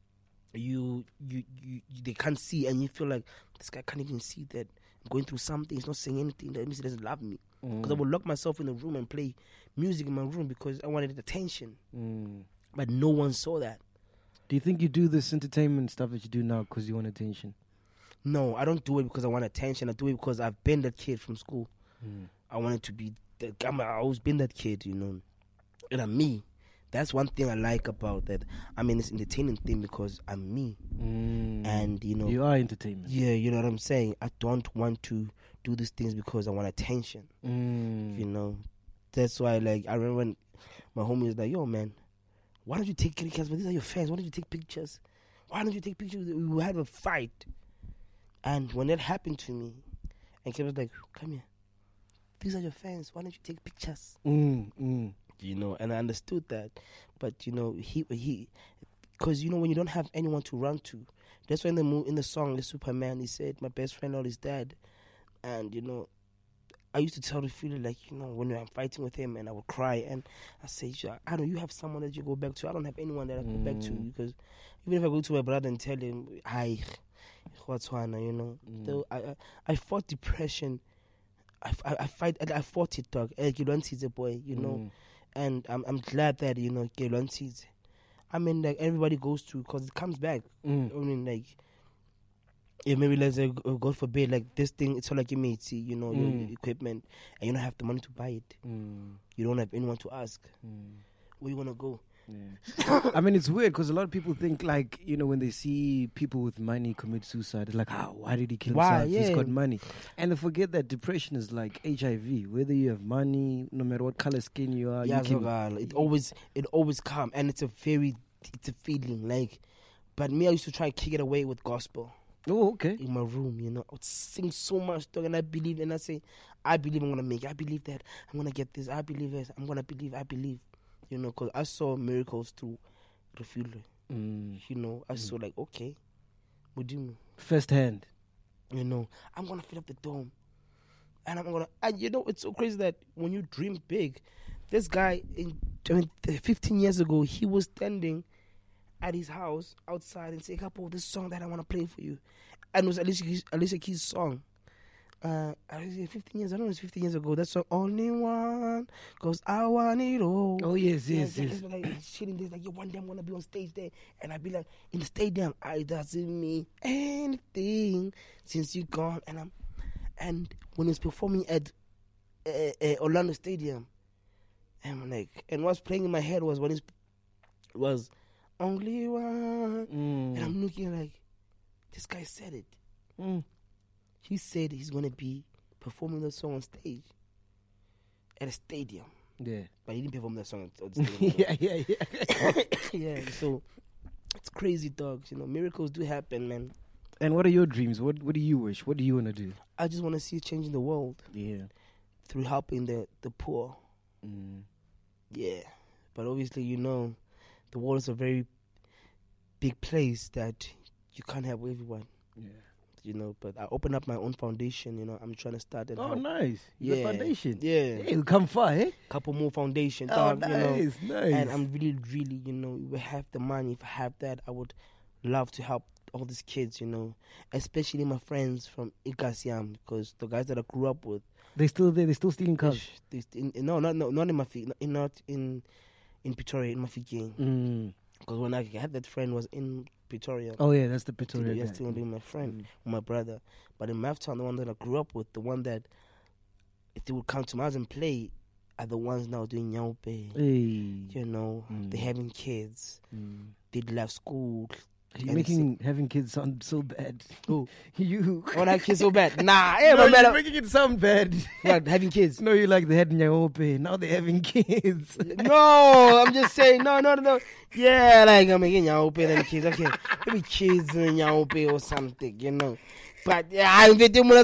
they can't see, and you feel like this guy can't even see that I'm going through something. He's not saying anything. That means he doesn't love me. Because I would lock myself in the room and play music in my room because I wanted attention. But no one saw that. Do you think you do this entertainment stuff that you do now because you want attention? No, I don't do it because I want attention. I do it because I've been that kid from school. I wanted to be I've always been that kid, you know. And I'm me. That's one thing I like about that. I mean, it's entertaining thing because I'm me. And, you know. You are entertainment. Yeah, you know what I'm saying? I don't want to do these things because I want attention. You know. That's why, like, I remember when my homie was like, yo, man, why don't you take pictures? These are your fans. Why don't you take pictures? Why don't you take pictures? We will have a fight. And when that happened to me, and Kev was like, come here. These are your fans. Why don't you take pictures? You know, and I understood that. But, you know, he, because, you know, when you don't have anyone to run to, that's why in the song, The Superman, he said, my best friend is dead. And, you know, I used to tell the feeling like, you know, when I'm fighting with him and I would cry and I say, I don't, you have someone that you go back to. I don't have anyone that I go back to because even if I go to my brother and tell him, hi, what's one, you know. So I fought depression. I fought it, dog. Gelonti's a boy, you know. And I'm glad that, you know, Gelonti's. I mean, like, everybody goes through because it comes back. I mean, like, if maybe let's say, God forbid, like this thing, it's all like you made, see, you know, your equipment, and you don't have the money to buy it. You don't have anyone to ask. Where you want to go? I mean, it's weird because a lot of people think, like, you know, when they see people with money commit suicide, it's like, why did he kill himself? Yeah. He's got money. And they forget that depression is like HIV. Whether you have money, no matter what color skin you are, Yeah, you can... it always comes, and it's a feeling, like, but me, I used to try and kick it away with gospel. Oh, okay. In my room, you know, I would sing so much, dog, and I believe, and I say, I believe I'm gonna make it. I believe that I'm gonna get this. I believe this. I'm gonna believe. I believe, you know, because I saw miracles through Refugee. You know, I saw like, okay, what do you mean? First hand. You know, I'm gonna fill up the dome, and and you know, it's so crazy that when you dream big, this guy 15 years ago, he was standing at his house outside and say, Kapo, this song that I want to play for you. And it was Alicia Keys' song. 15 years, I don't know, it's 15 years ago. That song, Only One, cause I want it all. Oh, yes. Like, chilling there, like, yo, one day I'm going to be on stage there. And I'd be like, in the stadium, I doesn't mean anything since you gone. And when he was performing at Orlando Stadium, and I'm like, and what's playing in my head was when it was Only One. And I'm looking like, this guy said it. He said he's going to be performing the song on stage at a stadium. Yeah. But he didn't perform that song at the stadium. yeah. Yeah, so it's crazy, dogs. You know, miracles do happen, man. And what are your dreams? What do you wish? What do you want to do? I just want to see change in the world. Yeah. Through helping the poor. Yeah. But obviously, the world is a very big place that you can't help everyone. Yeah. But I opened up my own foundation, I'm trying to start and help. Nice. Yeah. The foundation. Yeah. Hey, you'll come far, eh? Couple more foundations. Nice. And I'm really, really, if I have the money, if I have that, I would love to help all these kids, especially my friends from Ikasiam, because the guys that I grew up with. They're still there. They're still stealing cars. No, not in not in Pretoria, in Mafikeng. Because when I had that friend was in Pretoria. Oh yeah, that's the Pretoria guy. Still being my friend, my brother. But in Maftown, the one that I grew up with, the one that if they would come to my house and play, are the ones now doing Nyaupe. Hey. They're having kids. They left school. You're making having kids sound so bad. Who? You. Oh, that kid's so bad. Nah, hey, No, man. you're making it sound bad. What, having kids? No, you like they had Nyaope. Now they're having kids. No, I'm just saying. No. Yeah, like I'm making Nyaope and kids. Okay, maybe kids and Nyaope or something, But yeah, I'm getting more.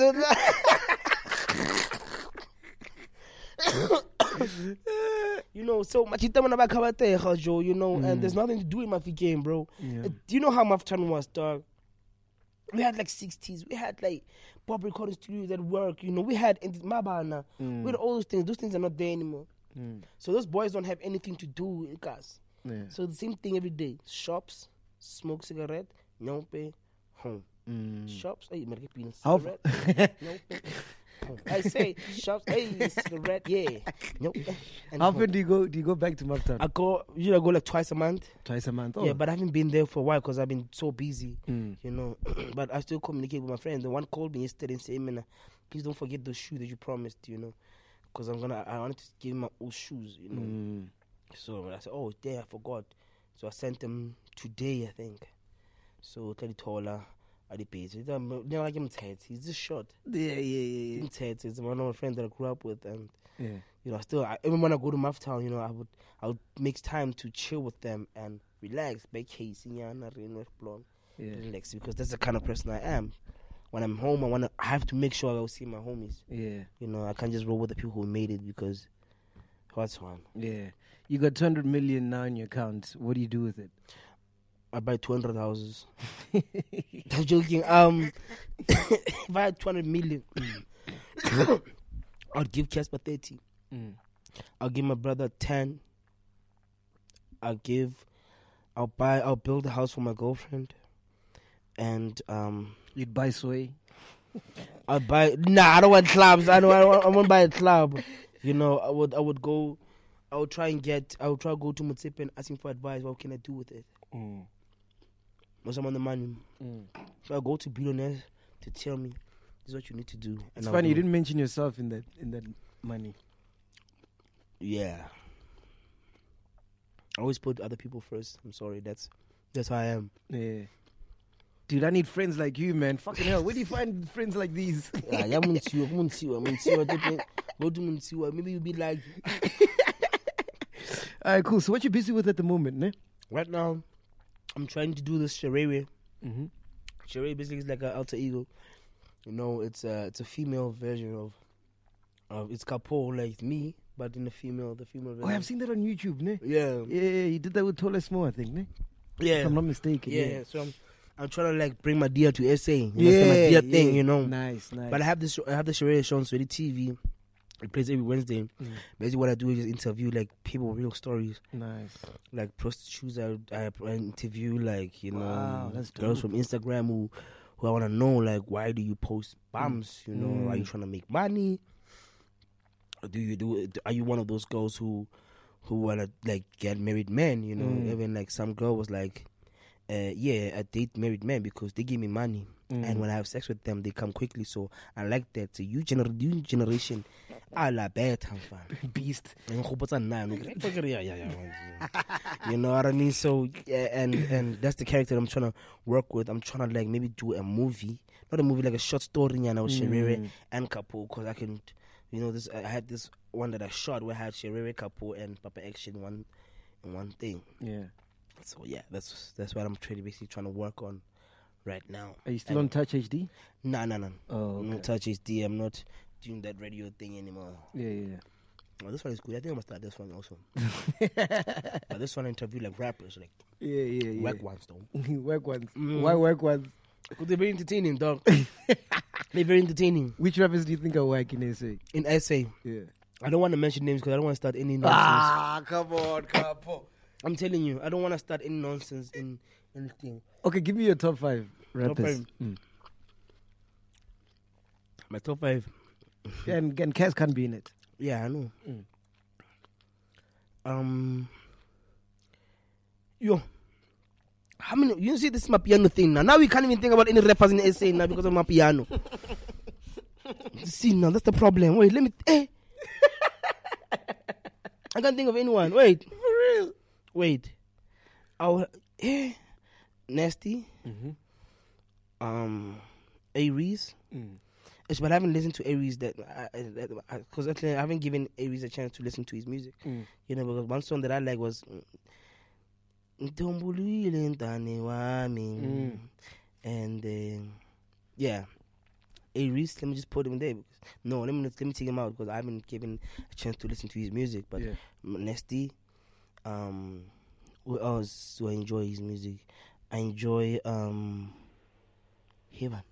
So Machita Manabakawate, Joe, and there's nothing to do in Mafikeng, bro. Yeah. Do you know how Maftan was, dog? We had like 60s, we had like pop recording studios at work, we had in Mabana, we had all those things are not there anymore. So those boys don't have anything to do with cars. Yeah. So the same thing every day. Shops, smoke cigarette, Nyaupe, home. Shops, hey, cigarette, Nyaupe. I say shops, hey, cigarette, yeah. How often do you go back to Maftown? I go like twice a month. Twice a month. Oh. Yeah, but I haven't been there for a while because I've been so busy, But I still communicate with my friends. The one called me yesterday and said, "Man, please don't forget those shoes that you promised, because I wanted to give him my old shoes, So I said, oh, yeah, I forgot. So I sent them today, I think. So Tlali at the page. Like him tight. He's just short. Yeah. Him tight. It's one of my friends that I grew up with, and yeah. Even when I go to Maftown, I would make time to chill with them and relax, make case, relax, because that's the kind of person I am. When I'm home, I have to make sure I will see my homies. Yeah. I can't just roll with the people who made it because what's one? Yeah. You got 200 million now in your account. What do you do with it? I buy 200 houses. I'm joking. If I had 200 million, I'd give Casper 30. I'll give my brother 10. I'll build a house for my girlfriend. And you'd buy Sway. I don't want clubs. I won't buy a club. I would go try to go to Mutsepe and ask him for advice. What can I do with it? Once I'm on the money. So I go to billionaires to tell me this is what you need to do. It's funny you didn't mention yourself in that money. Yeah. I always put other people first. I'm sorry. That's how I am. Yeah. Dude, I need friends like you, man. Fucking hell. Where do you find friends like these? Maybe you'll be like... All right, cool. So what you busy with at the moment, ne? Right now, I'm trying to do this Sherere. Sherere basically is like an alter ego. It's a female version of it's Kapo like me, but in the female version. Oh, I've seen that on YouTube, ne? Yeah. Yeah, you did that with Tole Smo, I think, ne? Yeah. If I'm not mistaken. Yeah. So I'm trying to bring my deer to SA. My Yeah, deer thing, Nice. But I have the Sherere show on Swedi TV. It plays every Wednesday. Basically, what I do is just interview people with real stories. Nice. Like prostitutes, I interview wow, that's girls dope. from Instagram who I want to know why do you post bums? Are you trying to make money? Or are you one of those girls who want to get married men? Even some girl was like, I date married men because they give me money. And when I have sex with them, they come quickly. So I like that. So you generation, I la better, Beast. You know what I mean? So and that's the character I'm trying to work with. I'm trying to maybe do a movie, not a movie, like a short story. Sherere and Kapo, because I can, this. I had this one that I shot where I had Sherere, Kapo, and Papa Action one thing. Yeah. So yeah, that's what I'm basically trying to work on right now. Are you still on Touch HD? No. Oh, okay. No Touch HD. I'm not doing that radio thing anymore. Yeah. Oh, this one is good. I think I'm gonna start this one also. But this one I interview like rappers, like Yeah. work ones though. Work ones. Why work ones? Because they're very entertaining, dog. They're very entertaining. Which rappers do you think are work in SA? In SA, Yeah. I don't want to mention names because I don't want to start any nonsense. Come on, Capo. I'm telling you, I don't want to start any nonsense in anything. Okay, give me your top 5 rappers. Top 5. My top 5. And Cass can't be in it. Yeah, I know. Yo, how many? You see, this is my piano thing now. Now we can't even think about any rappers in SA now because of my piano. See, now that's the problem. Wait, let me. I can't think of anyone. Wait, for real. Wait, Nasty. Aries. But I haven't listened to Aries because I haven't given Aries a chance to listen to his music. You know, because one song that I like was and yeah, Aries. Let me just put him there. Let me take him out because I haven't given a chance to listen to his music. But Nasty, who else do I enjoy his music? I enjoy Heaven.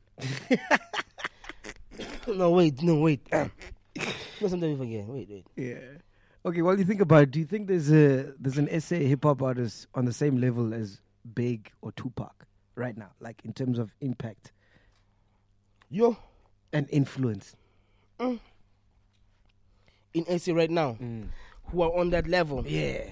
No, wait. No, sometimes you forget. Wait. Yeah. Okay, well, you think about it. Do you think there's an SA hip-hop artist on the same level as Big or Tupac right now? Like, in terms of impact? Yo. And influence? In SA right now? Who are on that level? Yeah.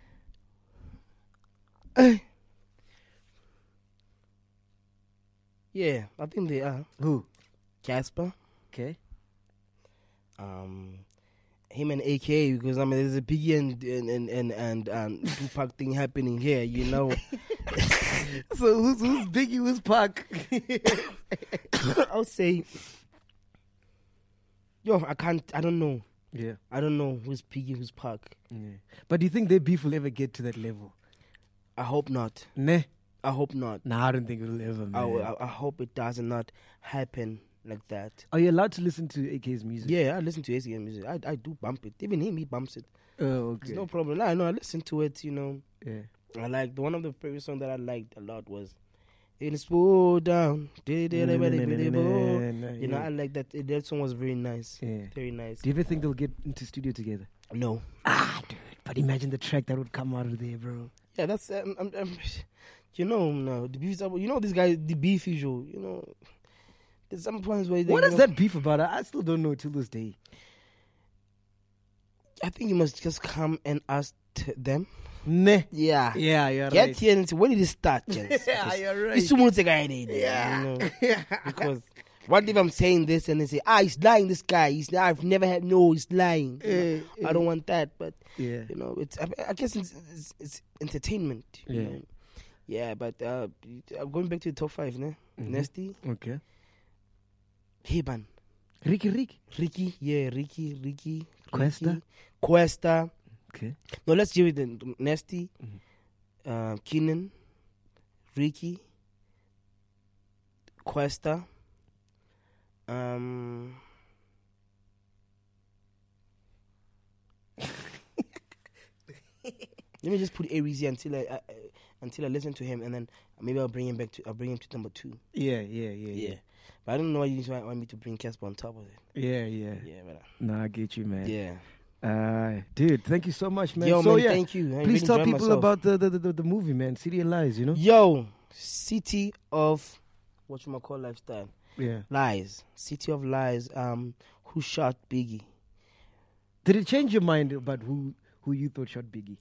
Yeah, I think they are. Who? Casper. Okay. Him and AK, because I mean there's a Biggie and Tupac thing happening here, you know. So who's Biggie, who's Pac? I'll say, I don't know. Yeah. I don't know who's Biggie, who's Pac. Yeah. But do you think their beef will ever get to that level? I hope not. Nah. I hope not. Nah, I don't think it'll ever, man. I hope it does not happen like that. Are you allowed to listen to AK's music? Yeah, I listen to AK's music. I do bump it. Even him, he bumps it. Oh, okay. There's no problem. I know. I listen to it, you know. Yeah. I like one of the favorite songs that I liked a lot was "It's Slow Down." You know, I like that. That song was very nice. Yeah. Very nice. Do you ever think they'll get into studio together? No. Dude. But imagine the track that would come out of there, bro. Yeah, that's you know, no, the beef. You know, this guy, the beef usual. You know, there's some points where what is that beef about? I still don't know till this day. I think you must just come and ask them. Nah. Yeah. Yeah, you're Get right. here and say, when did it start, gents? Yeah, you're right. It's too much yeah. You know? Because what if I'm saying this and they say, he's lying, this guy. I've never had, he's lying. I don't want that. But, you know, I guess it's entertainment. You know? Yeah, but going back to the top 5, ne? Nasty. Okay. Heban. Ricky. Ricky. Questa. Okay. No, let's give it the Nasty, Keenan, Ricky, Questa, let me just put Aries here until I listen to him, and then maybe I'll bring him to number 2. Yeah. But I don't know why you want me to bring Casper on top of it. Yeah. But Nah, I get you, man. yeah. Dude, thank you so much, man. Yo, so, man, thank you. Please tell people about the movie, man. City of Lies, you know? Yo, City of whatchamacallit lifestyle. Yeah. Lies. City of Lies. Who shot Biggie? Did it change your mind about who you thought shot Biggie?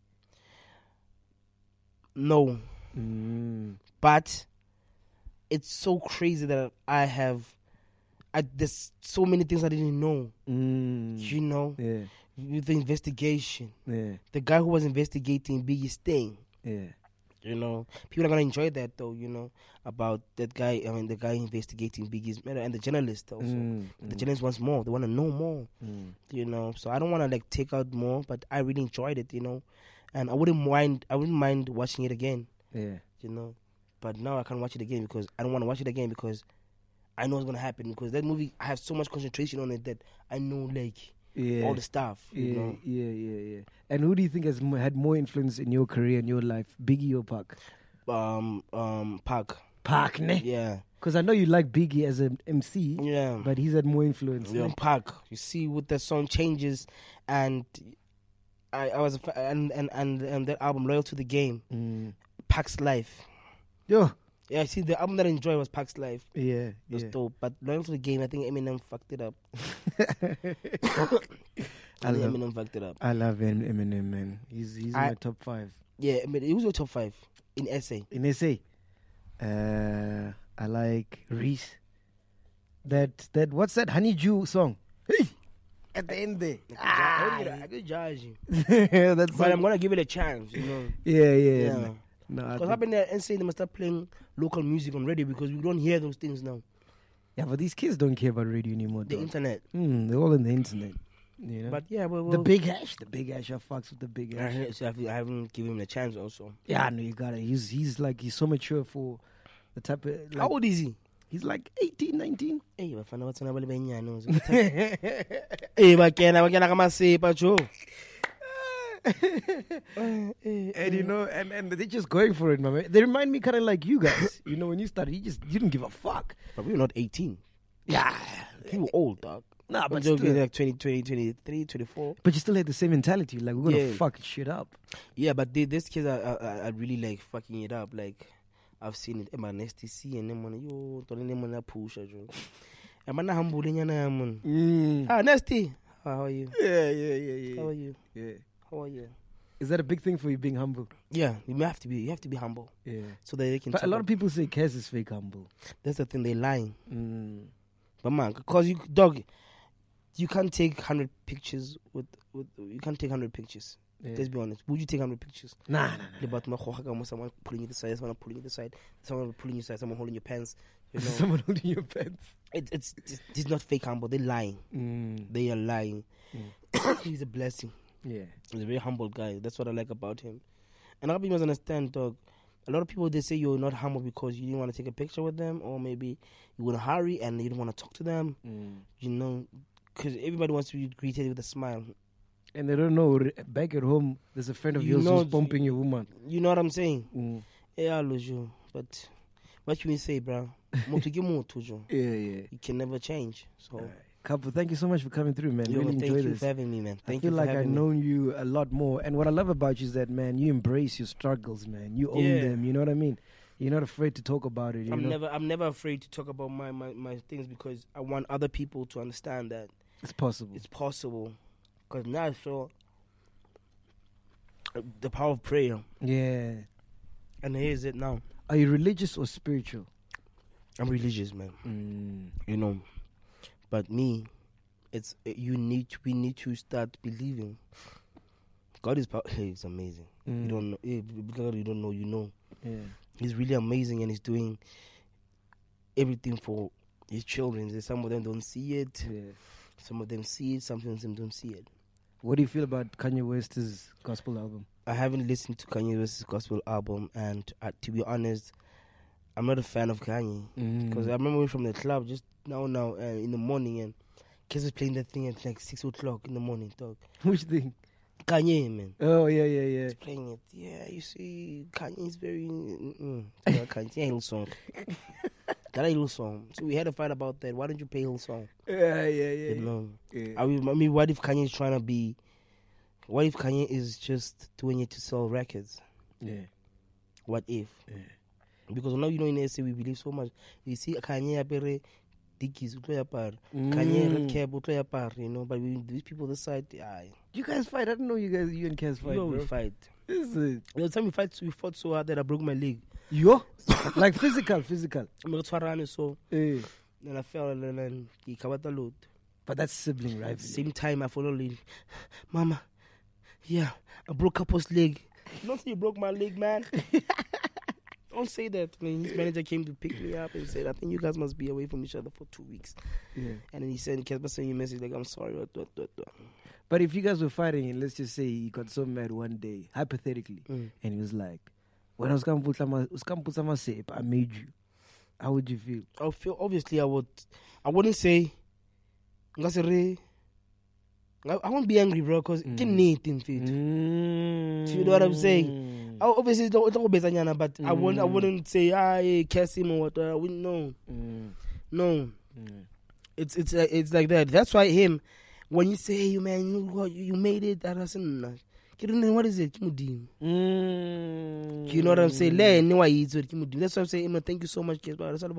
No. But it's so crazy that there's so many things I didn't know. You know? Yeah. With the investigation. Yeah. The guy who was investigating Biggie's thing. Yeah. You know? People are going to enjoy that, though, you know? About that guy, the guy investigating Biggie's murder, and the journalist also. The journalist wants more. They want to know more. You know? So I don't want to, take out more, but I really enjoyed it, you know? And I wouldn't mind watching it again. Yeah. You know? but now I can't watch it again because I don't want to watch it again because I know what's gonna happen. Because that movie, I have so much concentration on it that I know like all the stuff. You know? Yeah. And who do you think has had more influence in your career and your life, Biggie or Pac? Pac, ne? Yeah. Because I know you like Biggie as an MC. Yeah. But he's had more influence. Yeah, Pac. You see, with the song Changes, and I was and that album Loyal to the Game, Pac's Life. Yo. Yeah, see, the album that I enjoyed was Pac's Life. Yeah, it was dope. But Loyal to the Game, I think Eminem fucked it up. Eminem fucked it up. I love Eminem, man. He's in my top 5. Yeah, I mean, he was your top 5 in SA. In SA, I like Reese. That what's that Honeydew song? Hey, at the end there. I could judge you. But I'm gonna give it a chance. You know. Yeah. No, because I've been there and saying they must start playing local music on radio because we don't hear those things now. Yeah, but these kids don't care about radio anymore. The internet. They're all on the internet. You know? But yeah, the Big Hash, I fucks with the Big Hash. I haven't given him a chance also. Yeah, no, you got it. He's so mature for the type of. Like, how old is he? He's like 18, 19. Hey, bafana bathina bale benyane. Hey, bakena kama sepa jo. And you know, and they're just going for it, man. They remind me kind of like you guys. You know, when you started, you didn't give a fuck. But we were not 18. Yeah, you were old, dog. Nah, but still, still like 20, 23, 24. But you still had the same mentality, like we're gonna fuck shit up. Yeah, but these kids are really like fucking it up. Like I've seen it. Ema Nasty C and them on yo, don't them on push jo. Ema na humble nyana man. Nasty. How are you? Yeah. How are you? Yeah. How are you? Is that a big thing for you, being humble? Yeah, you have to be. You have to be humble. Yeah. So that they can. But a lot of people say Kez is fake humble. That's the thing. They're lying. But man, because you can't take 100 pictures with you can't take 100 pictures. Yeah. Let's be honest. Would you take 100 pictures? Nah. About someone pulling you to the side, someone pulling you to the side, someone pulling you to the side, someone holding your pants. You know? Someone holding your pants. It's not fake humble. They're lying. They are lying. He's a blessing. Yeah. He's a very humble guy. That's what I like about him. And a lot of people must understand, dog. A lot of people, they say you're not humble because you didn't want to take a picture with them, or maybe you were in a hurry and you didn't want to talk to them. You know, because everybody wants to be greeted with a smile. And they don't know, back at home, there's a friend of yours who's pumping your woman. You know what I'm saying? Yeah, I love you. But what you say, bro? Yeah. You can never change. So. Couple, thank you so much for coming through, man. Really enjoy this. Thank you for having me, man. I feel like I've known you a lot more. And what I love about you is that, man, you embrace your struggles, man. You own them. You know what I mean? You're not afraid to talk about it. I'm never afraid to talk about my things because I want other people to understand that it's possible. It's possible. Because now I saw the power of prayer. Yeah. And here's it now. Are you religious or spiritual? I'm religious, man. You know. But me, we need to start believing. God is he's amazing. You don't know, because you don't know, you know. Yeah. He's really amazing and he's doing everything for his children. Some of them don't see it. Yeah. Some of them see it. Some of them don't see it. What do you feel about Kanye West's gospel album? I haven't listened to Kanye West's gospel album, and to be honest, I'm not a fan of Kanye because I remember from the club just now in the morning, and kids was playing that thing at like 6 o'clock in the morning, dog. Which thing? Kanye, man. Oh yeah. He's playing it. Yeah, you see, Kanye is very Kanye Hillsong. That ain't Hillsong. So we had a fight about that. Why don't you play Hillsong? Yeah. You know. Yeah. I mean, what if Kanye is trying to be? What if Kanye is just doing it to sell records? Yeah. What if? Yeah. Because now you know in SA we believe so much. You see Kanye apere Dickies Kanye red cap you know, but these people this side, you guys fight. I don't know you and Kez fight. We fight. Is it? The time we fought so hard that I broke my leg. Yo? Like physical. So then I fell and he covered the load. But that's sibling rivalry. Same time I followed lead. Mama, yeah, I broke Capo's leg. Don't say you broke my leg, man. Don't say that. I mean, his manager came to pick me up and said, I think you guys must be away from each other for 2 weeks. Yeah. And then he said, Casper sent you a message like, I'm sorry. But if you guys were fighting and let's just say he got so mad one day, hypothetically, and he was like, when I was going to put my I made you. How would you feel? I feel obviously I wouldn't say I won't be angry, bro, because it can need things. You know what I'm saying? Obviously it's not better, but I wouldn't say curse him or what. I wouldn't know. No. It's like that. That's why him, when you say, hey man, you made it, what is it? You know what I'm saying? That's why I'm saying, thank you so much. You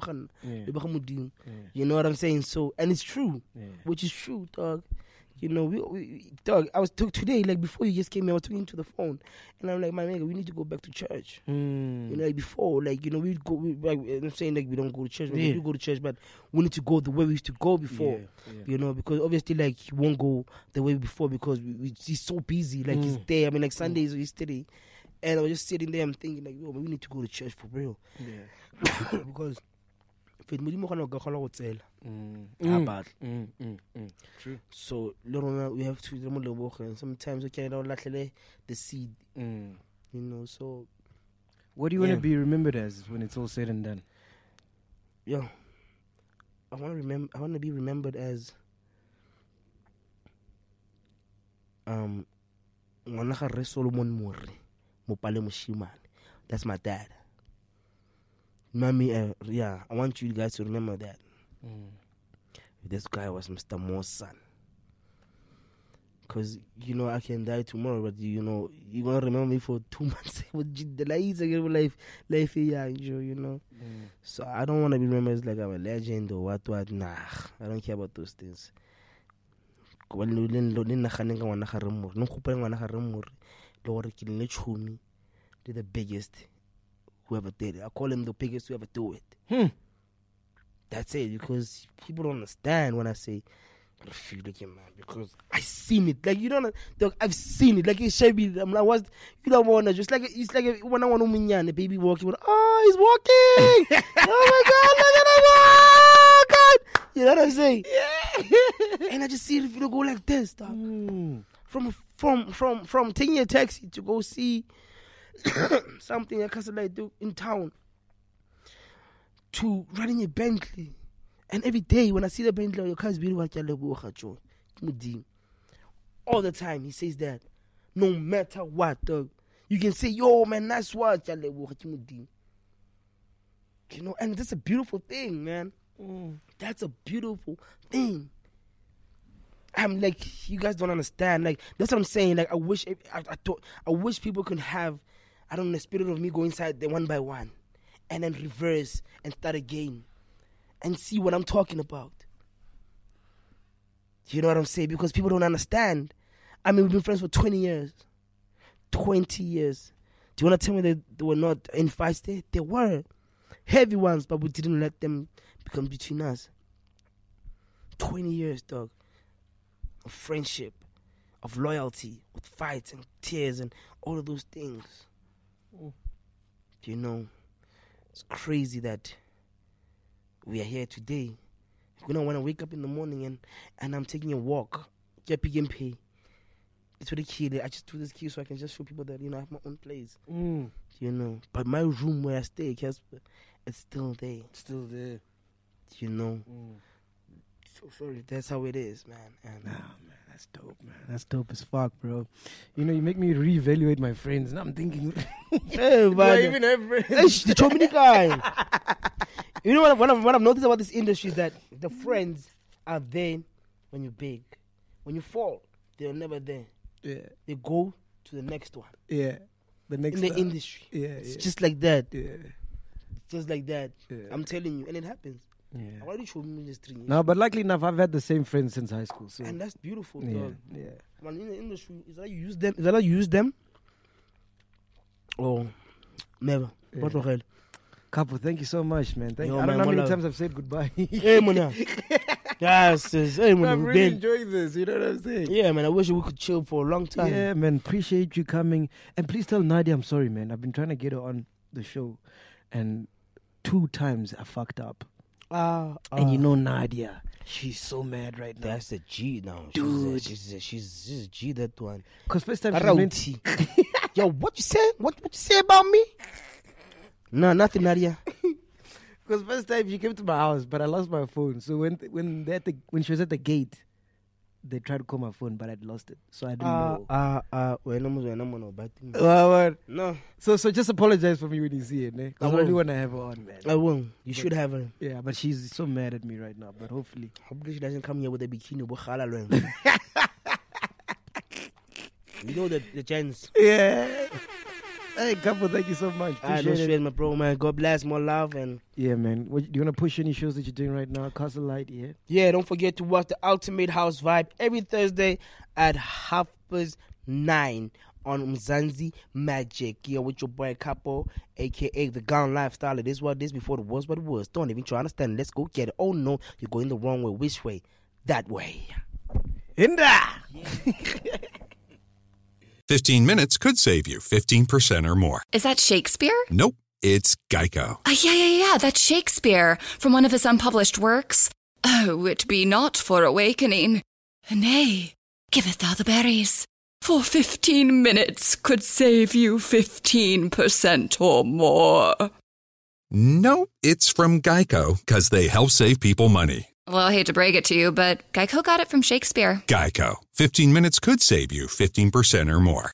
know what I'm saying? So, and it's true, which is true, dog. You know, dog, I was talking today, like before you just came here, I was talking to the phone, and I'm like, my man, we need to go back to church. You know, like before, like, you know, I'm saying like we don't go to church, we do go to church, but we need to go the way we used to go before. You know, because obviously, like, he won't go the way before because he's so busy, like he's there. I mean, like Sundays he's steady, and I was just sitting there, I'm thinking like, yo, we need to go to church for real, because. True. So we have to and sometimes we cannot let the seed. You know, so what do you want to be remembered as when it's all said and done? Yeah. I want to be remembered as Solomon Murray Mopale Mushimane. That's my dad. Mommy, I want you guys to remember that. This guy was Mr. Moore's son. Because, you know, I can die tomorrow, but, you know, you're going to remember me for 2 months. Life, you know. So I don't want to be remembered as like I'm a legend or what. Nah, I don't care about those things. They're the biggest who ever did it. I call him the biggest who ever do it. That's it, because people don't understand when I say I feel like him, man, because I seen it. Like, you don't know, I've seen it. Like, it should be. I'm like, what? You don't want to just like it's like when I want to the baby walking. He's walking! Oh my God! Look at him! Oh God! You know what I'm saying? Yeah. And I just see the video go like this, dog. From taking a taxi to go see something that Castle do in town, to running a Bentley. And every day when I see the Bentley, your car's beautiful, all the time he says that. No matter what, dog. You can say, yo man, that's what, you know, and that's a beautiful thing, man. That's a beautiful thing. I'm like, you guys don't understand. Like, that's what I'm saying. Like, I wish people could have, I don't know, the spirit of me go inside them one by one, and then reverse and start again, and see what I'm talking about. You know what I'm saying? Because people don't understand. I mean, we've been friends for 20 years. 20 years. Do you want to tell me that they were not in fights there? They were. Heavy ones, but we didn't let them become between us. 20 years, dog. Of friendship, of loyalty, with fights and tears and all of those things. You know, it's crazy that we are here today. You know, when I wake up in the morning and I'm taking a walk, get big and pay. It's really key. I just do this key so I can just show people that, you know, I have my own place. You know, but my room where I stay, Casper, it's still there. It's still there. You know. So sorry, that's how it is, man. And man, that's dope, man. That's dope as fuck, bro. You know, you make me reevaluate my friends, and I'm thinking, hey, man, I even have friends. The chomini guy. You know what I've noticed about this industry is that the friends are there when you're big. When you fall, they're never there. Yeah. They go to the next one. Yeah. The next in the industry. Yeah. It's just like that. Yeah. It's just like that. Yeah. I'm telling you, and it happens. Yeah. I already showed me this thing. No, but luckily enough, I've had the same friends since high school. So. And that's beautiful, yeah, dog. Yeah. Man, in the industry, is that you use them? Is that you use them? Or never? Yeah. Couple, thank you so much, man. I don't know how many times I've said goodbye. Hey, man. Yes, hey, man. I'm really enjoying this. You know what I'm saying? Yeah, man. I wish we could chill for a long time. Yeah, man. Appreciate you coming. And please tell Nadia I'm sorry, man. I've been trying to get her on the show, and 2 times I fucked up. And you know Nadia, she's so mad right now. That's a G now, dude. She's a G, that one. Because first time she meant Yo, what you say? What you say about me? No, nothing, Nadia. Because first time she came to my house, but I lost my phone. So when she was at the gate, they tried to call my phone, but I'd lost it, so I didn't know. No. So just apologize for me when you see it, I really want to have her on, man. I won't. You should have her. Yeah, but she's so mad at me right now. But hopefully she doesn't come here with a bikini. You know the chance. Yeah. Hey, couple, thank you so much. Appreciate it, my bro, man. God bless, more love, and yeah, man. Do you want to push any shows that you're doing right now? Castle Light, yeah. Yeah, don't forget to watch the Ultimate House Vibe every Thursday at 9:30 on Mzansi Magic. Yeah, with your boy Capo, aka the Gun Lifestyle. It is what it is before it was what it was. Don't even try to understand. Let's go get it. Oh no, you're going the wrong way. Which way? That way. Hinda. 15 minutes could save you 15% or more. Is that Shakespeare? Nope, it's Geico. Yeah, that's Shakespeare from one of his unpublished works. Oh, it be not for awakening. Nay, giveth thou the berries. For 15 minutes could save you 15% or more. Nope, it's from Geico, because they help save people money. Well, I hate to break it to you, but Geico got it from Shakespeare. Geico. 15 minutes could save you 15% or more.